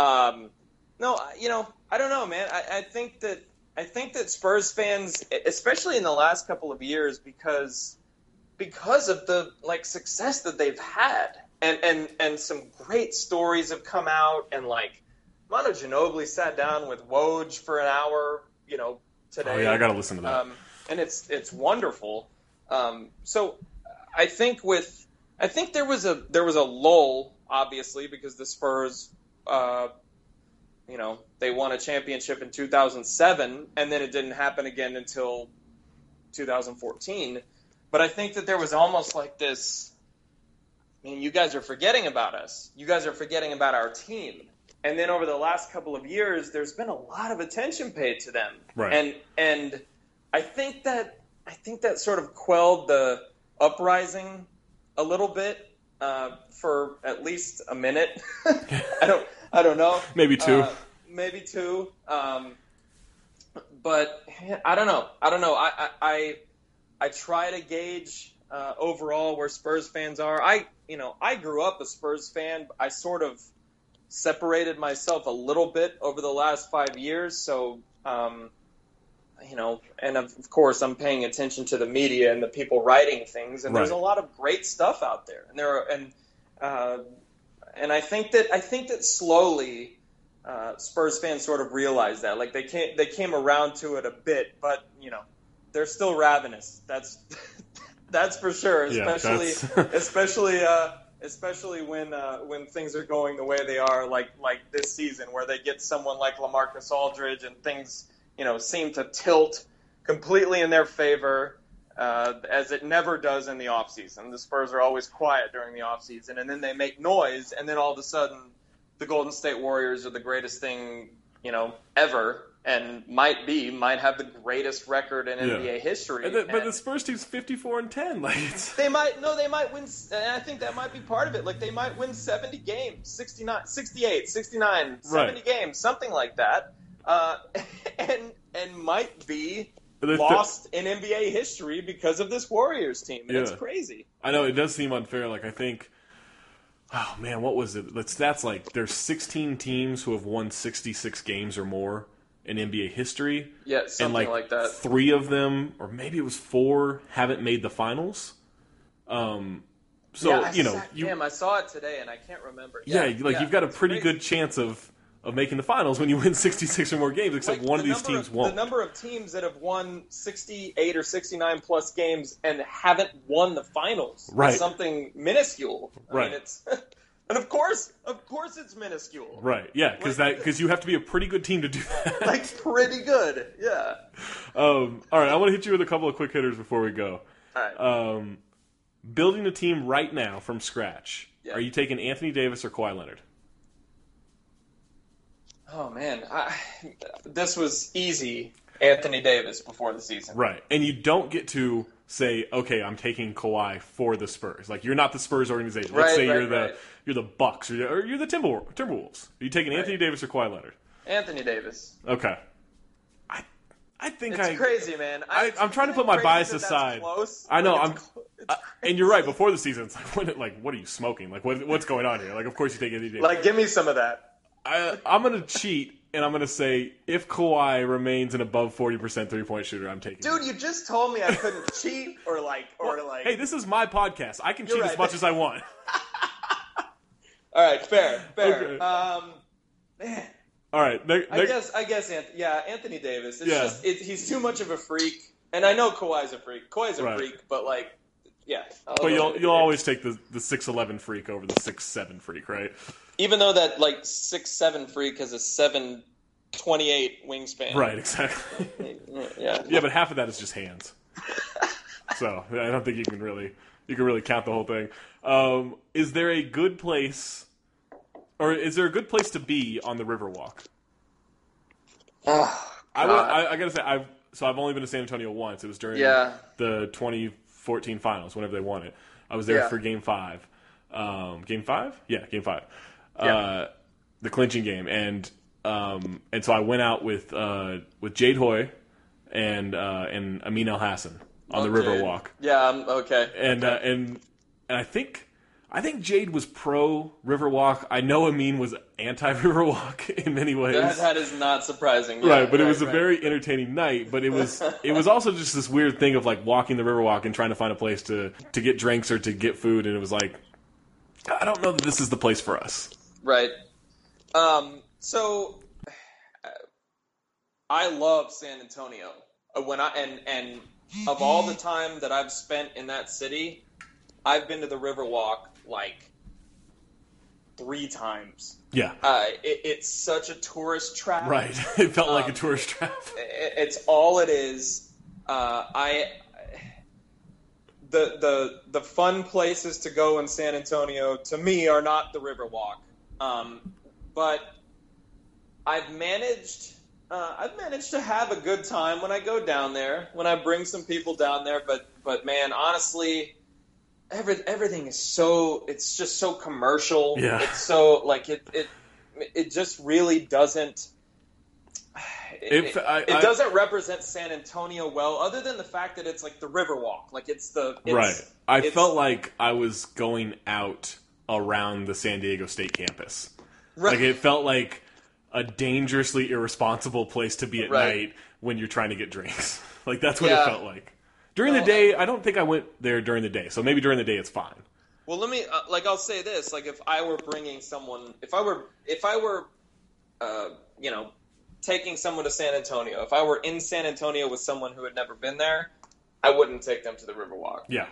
S2: No, I don't know, man. I think that Spurs fans, especially in the last couple of years, because of the success that they've had, and some great stories have come out, and like Manu Ginobili sat down with Woj for an hour, today.
S1: Oh yeah, I got to listen to that.
S2: And it's wonderful. So I think there was a lull, obviously, because the Spurs, they won a championship in 2007, and then it didn't happen again until 2014. But I think that there was almost like this, you guys are forgetting about us. You guys are forgetting about our team. And then over the last couple of years, there's been a lot of attention paid to them.
S1: Right.
S2: And I think that sort of quelled the uprising a little bit for at least a minute. I don't know.
S1: Maybe two.
S2: Maybe two. but I don't know. I try to gauge overall where Spurs fans are. I grew up a Spurs fan. I sort of separated myself a little bit over the last 5 years. So, and of course I'm paying attention to the media and the people writing things. And there's a lot of great stuff out there. And I think that slowly Spurs fans sort of realize that. Like they came around to it a bit, but they're still ravenous. That's for sure. Especially when things are going the way they are, like this season, where they get someone like LaMarcus Aldridge and things seem to tilt completely in their favor, as it never does in the offseason. The Spurs are always quiet during the offseason, and then they make noise, and then all of a sudden the Golden State Warriors are the greatest thing ever. And might have the greatest record in NBA history.
S1: But the Spurs team's 54-10.
S2: They might win. And I think that might be part of it. Like they might win 70 games, 69, 68, 69, 70 games, something like that. And might be lost in NBA history because of this Warriors team. And it's crazy.
S1: I know it does seem unfair. Like I think, oh man, what was it? That's like there's 16 teams who have won 66 games or more in NBA history.
S2: Yeah, something
S1: and
S2: like that.
S1: 3 of them, or maybe it was 4, haven't made the finals. I saw
S2: it today and I can't remember.
S1: You've got a pretty good chance of making the finals when you win 66 or more games, except one of these teams won't.
S2: The number of teams that have won 68 or 69 plus games and haven't won the finals is something minuscule. I mean, it's and of course it's minuscule.
S1: Right. Yeah, because you have to be a pretty good team to do that.
S2: Like pretty good. Yeah.
S1: All right, I want to hit you with a couple of quick hitters before we go.
S2: All right.
S1: Building a team right now from scratch. Yeah. Are you taking Anthony Davis or Kawhi Leonard?
S2: Oh man, this was easy. Anthony Davis before the season.
S1: Right, and you don't get to say, okay, I'm taking Kawhi for the Spurs. Like you're not the Spurs organization. Let's say you're the Bucks or you're the Timberwolves. Are you taking Anthony Davis or Kawhi Leonard?
S2: Anthony Davis.
S1: Okay. I think
S2: it's crazy, man.
S1: I'm trying to put my bias aside.
S2: Close.
S1: I know. And you're right. Before the season, it's like, what are you smoking? Like, what's going on here? Like, of course you take Anthony Davis.
S2: Like, give me some of that.
S1: I'm going to cheat, and I'm going to say if Kawhi remains an above 40% 3-point shooter, I'm taking him.
S2: Dude, you just told me I couldn't cheat or like.
S1: Hey, this is my podcast. I can cheat as much as I want.
S2: All right, fair.
S1: Okay.
S2: Man.
S1: All right.
S2: I guess Anthony Davis. It's just he's too much of a freak, and I know Kawhi's a freak. Kawhi's a freak, but like. Yeah.
S1: But you'll always take the 6'11" freak over the 6'7" freak, right?
S2: Even though that 6'7" freak has a 7'28" wingspan.
S1: Right, exactly.
S2: Yeah.
S1: Yeah, but half of that is just hands. So I don't think you can really count the whole thing. Is there a good place to be on the Riverwalk?
S2: Oh,
S1: I gotta say I've only been to San Antonio once. It was during the 2014 finals, whenever they won it. I was there for Game 5. Game 5? Yeah, Game 5. The clinching game, and so I went out with Jade Hoy and Amin El Hassan on the Riverwalk.
S2: Yeah, okay.
S1: And I think Jade was pro Riverwalk. I know Amin was anti Riverwalk in many ways.
S2: That is not surprising.
S1: Yeah, right, but it was a very entertaining night. But it was also just this weird thing of like walking the Riverwalk and trying to find a place to get drinks or to get food, and it was like, I don't know that this is the place for us.
S2: Right. So I love San Antonio. And of all the time that I've spent in that city, I've been to the Riverwalk like 3 times.
S1: Yeah.
S2: It's such a tourist trap.
S1: Right. It felt like a tourist trap.
S2: It's all it is. The fun places to go in San Antonio to me are not the Riverwalk. But I've managed to have a good time when I go down there, when I bring some people down there. But man, honestly, everything is it's just so commercial.
S1: Yeah.
S2: It's so like it just really doesn't. it doesn't represent San Antonio well, other than the fact that it's like the Riverwalk. Like
S1: right. I felt like I was going out around the San Diego State campus. Right. Like it felt like a dangerously irresponsible place to be at night when you're trying to get drinks. Like that's what it felt like. During the day, I don't think I went there during the day. So maybe during the day it's fine.
S2: Well, let me I'll say this: like if I were bringing someone, if I were taking someone to San Antonio, if I were in San Antonio with someone who had never been there, I wouldn't take them to the Riverwalk.
S1: Yeah.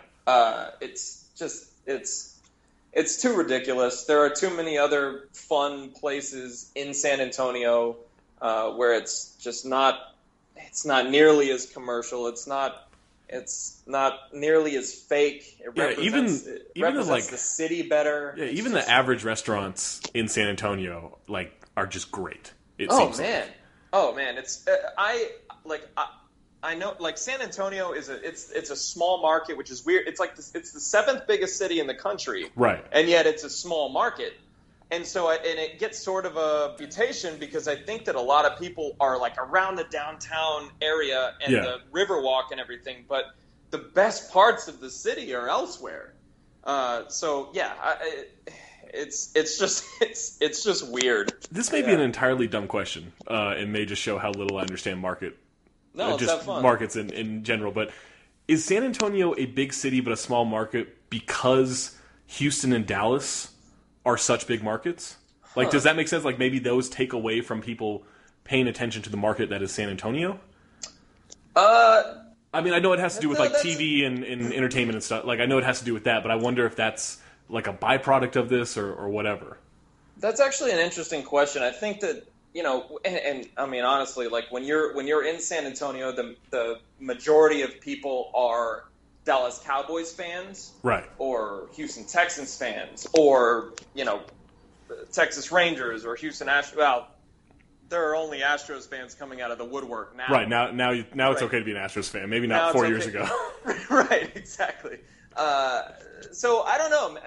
S2: It's too ridiculous. There are too many other fun places in San Antonio where it's just not nearly as commercial. It's not nearly as fake. It represents the city better.
S1: Yeah, even the average restaurants in San Antonio are just great.
S2: Oh man, it's I know, like San Antonio it's a small market, which is weird. It's like it's the seventh biggest city in the country,
S1: right?
S2: And yet it's a small market, and so it gets sort of a reputation because I think that a lot of people are like around the downtown area and the Riverwalk and everything, but the best parts of the city are elsewhere. It's just weird.
S1: This may be an entirely dumb question, and may just show how little I understand markets in general. But is San Antonio a big city but a small market because Houston and Dallas are such big markets? Like, does that make sense? Like, maybe those take away from people paying attention to the market that is San Antonio? I mean, I know it has to do with TV and entertainment and stuff. Like, I know it has to do with that, but I wonder if that's like a byproduct of this or whatever.
S2: That's actually an interesting question. I think that, and I mean, honestly, like when you're in San Antonio, the majority of people are Dallas Cowboys fans,
S1: right?
S2: Or Houston Texans fans, or Texas Rangers or Houston Astros. Well, there are only Astros fans coming out of the woodwork now.
S1: Right now it's okay to be an Astros fan. Maybe not 4 years ago.
S2: Right, exactly. So I don't know.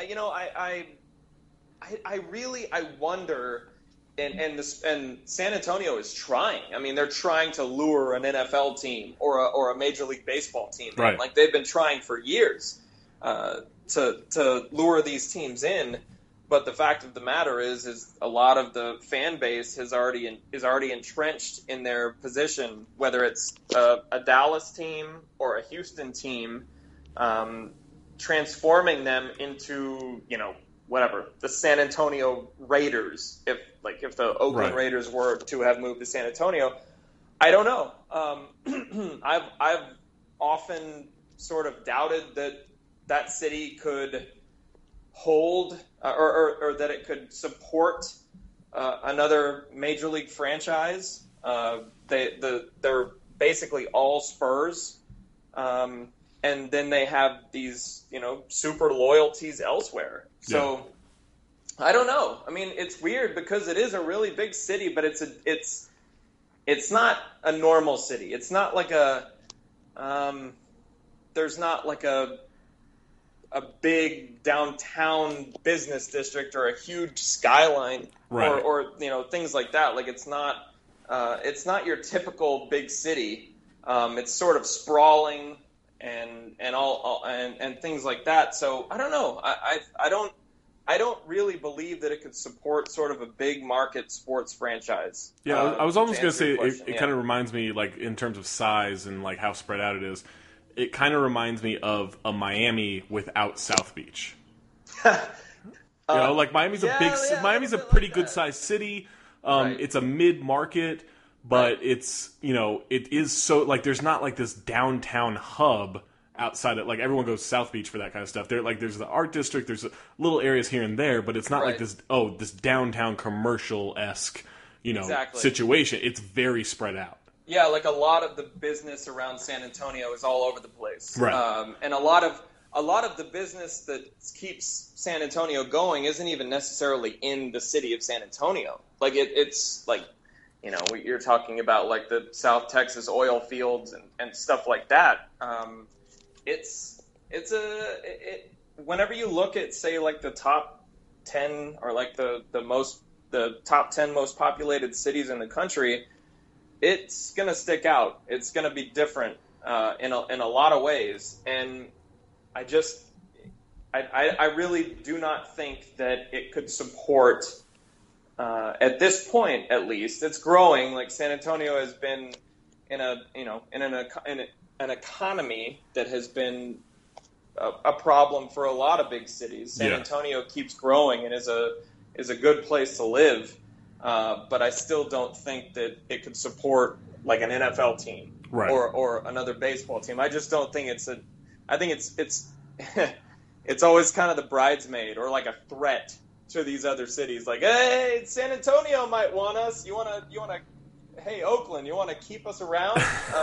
S2: I really wonder. And San Antonio is trying. I mean, they're trying to lure an NFL team or a Major League Baseball team.
S1: Right.
S2: Like they've been trying for years to lure these teams in. But the fact of the matter is a lot of the fan base is already entrenched in their position, whether it's a Dallas team or a Houston team, transforming them into whatever, the San Antonio Raiders, if the Oakland Raiders were to have moved to San Antonio. I don't know. I've often sort of doubted that city could hold or that it could support another major league franchise. They're basically all Spurs. And then they have these, super loyalties elsewhere. So I don't know. I mean, it's weird because it is a really big city, but it's not a normal city. It's not like there's not like a big downtown business district or a huge skyline or things like that. Like it's not your typical big city. It's sort of sprawling and things like that. So I don't know. I don't really believe that it could support sort of a big market sports franchise.
S1: Yeah, I was almost going to say it kind of reminds me, like in terms of size and like how spread out it is. It kind of reminds me of a Miami without South Beach. Like Miami's Miami's a pretty good sized city. It's a mid market. But it's, it is so, like, there's not, like, this downtown hub outside of, like, everyone goes South Beach for that kind of stuff. There's the art district, there's little areas here and there, but it's not like this downtown commercial-esque, situation. It's very spread out.
S2: Yeah, like a lot of the business around San Antonio is all over the place.
S1: Right.
S2: And a lot of the business that keeps San Antonio going isn't even necessarily in the city of San Antonio. Like, it's, like, you're talking about like the South Texas oil fields and stuff like that. Whenever you look at, say, like the top 10 or like the top 10 most populated cities in the country, it's going to stick out. It's going to be different in a lot of ways. And I really do not think that it could support, at this point at least. It's growing. Like San Antonio has been in an economy that has been a problem for a lot of big cities. San Antonio keeps growing and is a good place to live. But I still don't think that it could support like an NFL team or another baseball team. I just don't think I think it's it's always kind of the bridesmaid or like a threat to these other cities. Like, hey, San Antonio might want us. You want to, hey, Oakland, you want to keep us around?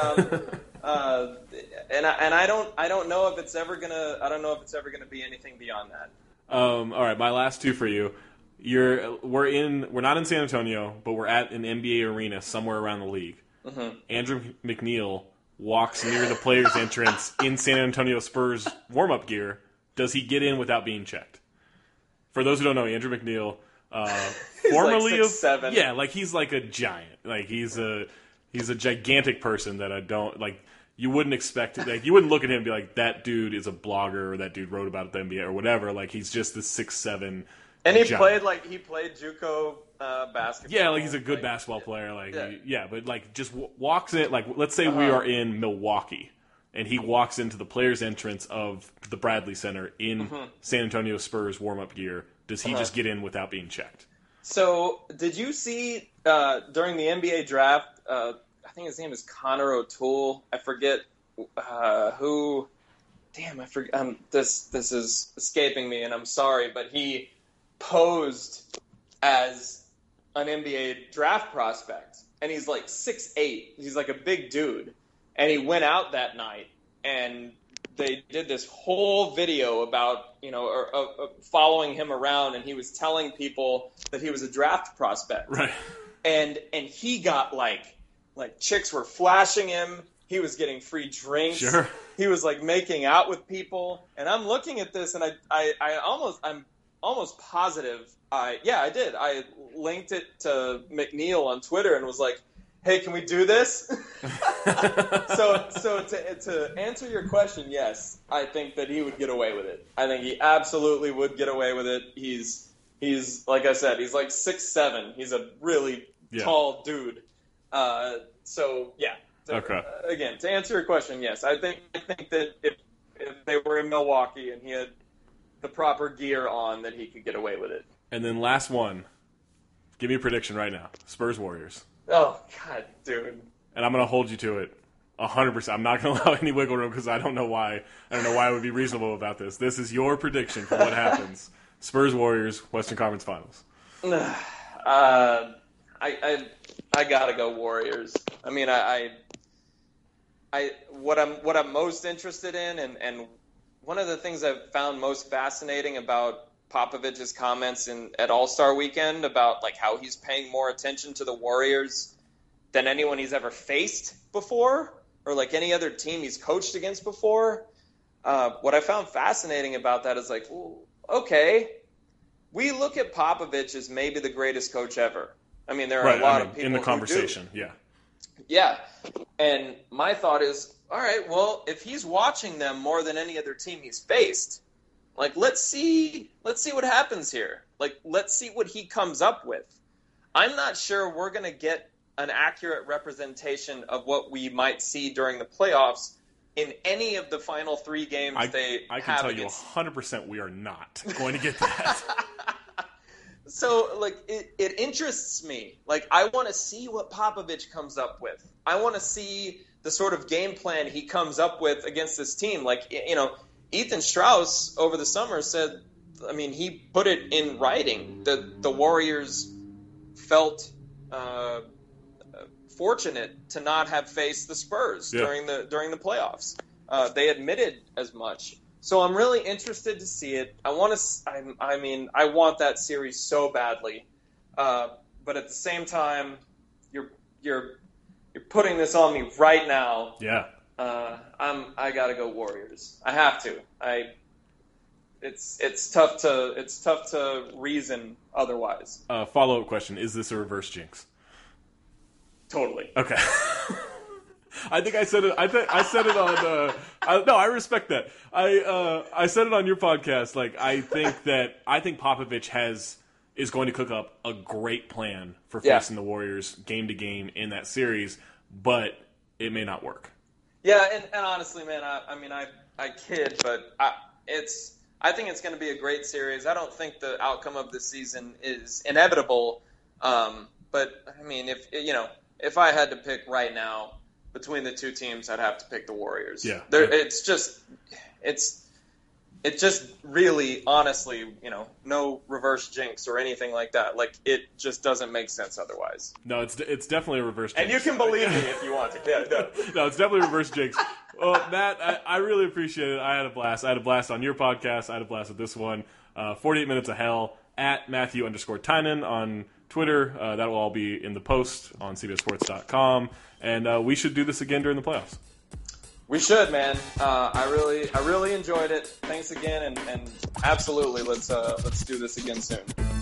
S2: And I don't know if it's ever gonna be anything beyond that.
S1: All right, my last two for you. We're not in San Antonio, but we're at an NBA arena somewhere around the league. Mm-hmm. Andrew McNeil walks near the players' entrance in San Antonio Spurs warm-up gear. Does he get in without being checked? For those who don't know, Andrew McNeil, formerly
S2: like 6'7".
S1: yeah, like he's like a giant. Like he's a gigantic person that I don't like. You wouldn't expect it. Like you wouldn't look at him and be like, that dude is a blogger or that dude wrote about the NBA or whatever. Like he's just this 6'7".
S2: And he played JUCO basketball.
S1: Yeah, like he's a good basketball player. Like but like just walks in. Like let's say we are in Milwaukee, and he walks into the players' entrance of the Bradley Center in San Antonio Spurs warm-up gear. Does he just get in without being checked?
S2: So did you see during the NBA draft? I think his name is Connor O'Toole. I forget who. Damn, I forget. This is escaping me, and I'm sorry, but he posed as an NBA draft prospect, and he's like 6'8". He's like a big dude, and he went out that night, and they did this whole video about following him around, and he was telling people that he was a draft prospect,
S1: right? And
S2: he got like chicks were flashing him. He was getting free drinks.
S1: Sure.
S2: He was like making out with people, and I'm looking at this, and I'm almost positive. I did. I linked it to McNeil on Twitter and was like, "Hey, can we do this?" So to answer your question, yes, I think that he would get away with it. I think he absolutely would get away with it. He's like I said, he's like 6'7". He's a really tall dude. So yeah.
S1: Okay.
S2: Again, to answer your question, yes, I think that if they were in Milwaukee and he had the proper gear on, that he could get away with it.
S1: And then last one. Give me a prediction right now. Spurs Warriors.
S2: Oh, God, dude.
S1: And I'm going to hold you to it 100%. I'm not going to allow any wiggle room because I don't know why I would be reasonable about this. This is your prediction for what happens. Spurs Warriors, Western Conference Finals.
S2: I got to go Warriors. I mean, what I'm most interested in and one of the things I've found most fascinating about Popovich's comments at All-Star Weekend about like how he's paying more attention to the Warriors than anyone he's ever faced before or like any other team he's coached against before. What I found fascinating about that is like, okay, we look at Popovich as maybe the greatest coach ever. I mean, there are a lot of people
S1: in the conversation,
S2: who do. Yeah. And my thought is, all right, well, if he's watching them more than any other team he's faced, like let's see what happens here. Like let's see what he comes up with. I'm not sure we're going to get an accurate representation of what we might see during the playoffs in any of the final 3 games
S1: I can tell you 100% we are not going to get that.
S2: So, like, it interests me. Like, I want to see what Popovich comes up with. I want to see the sort of game plan he comes up with against this team. Like, Ethan Strauss over the summer said, I mean, he put it in writing that the Warriors felt fortunate to not have faced the Spurs during the playoffs. They admitted as much. So I'm really interested to see it. I want that series so badly, but at the same time, you're putting this on me right now.
S1: Yeah.
S2: I gotta go Warriors. I have to. It's tough to reason otherwise.
S1: Follow-up question: is this a reverse jinx?
S2: Totally.
S1: Okay. I think I said it. I said it on. No, I respect that. I said it on your podcast. Like I think Popovich is going to cook up a great plan for facing the Warriors game to game in that series, but it may not work.
S2: Yeah, and honestly, man, I kid, but I think it's going to be a great series. I don't think the outcome of the season is inevitable, but I mean, if I had to pick right now between the two teams, I'd have to pick the Warriors.
S1: Yeah,
S2: it's just really, honestly, no reverse jinx or anything like that. Like, it just doesn't make sense otherwise.
S1: No, it's definitely a reverse jinx.
S2: And you can believe me if you want to. Yeah,
S1: no, it's definitely a reverse jinx. Well, Matt, I really appreciate it. I had a blast. I had a blast on your podcast. I had a blast with this one. 48 Minutes of Hell at Matthew_Tynan on Twitter. That will all be in the post on CBSSports.com. And we should do this again during the playoffs.
S2: We should, man. I really enjoyed it. Thanks again, and absolutely, let's do this again soon.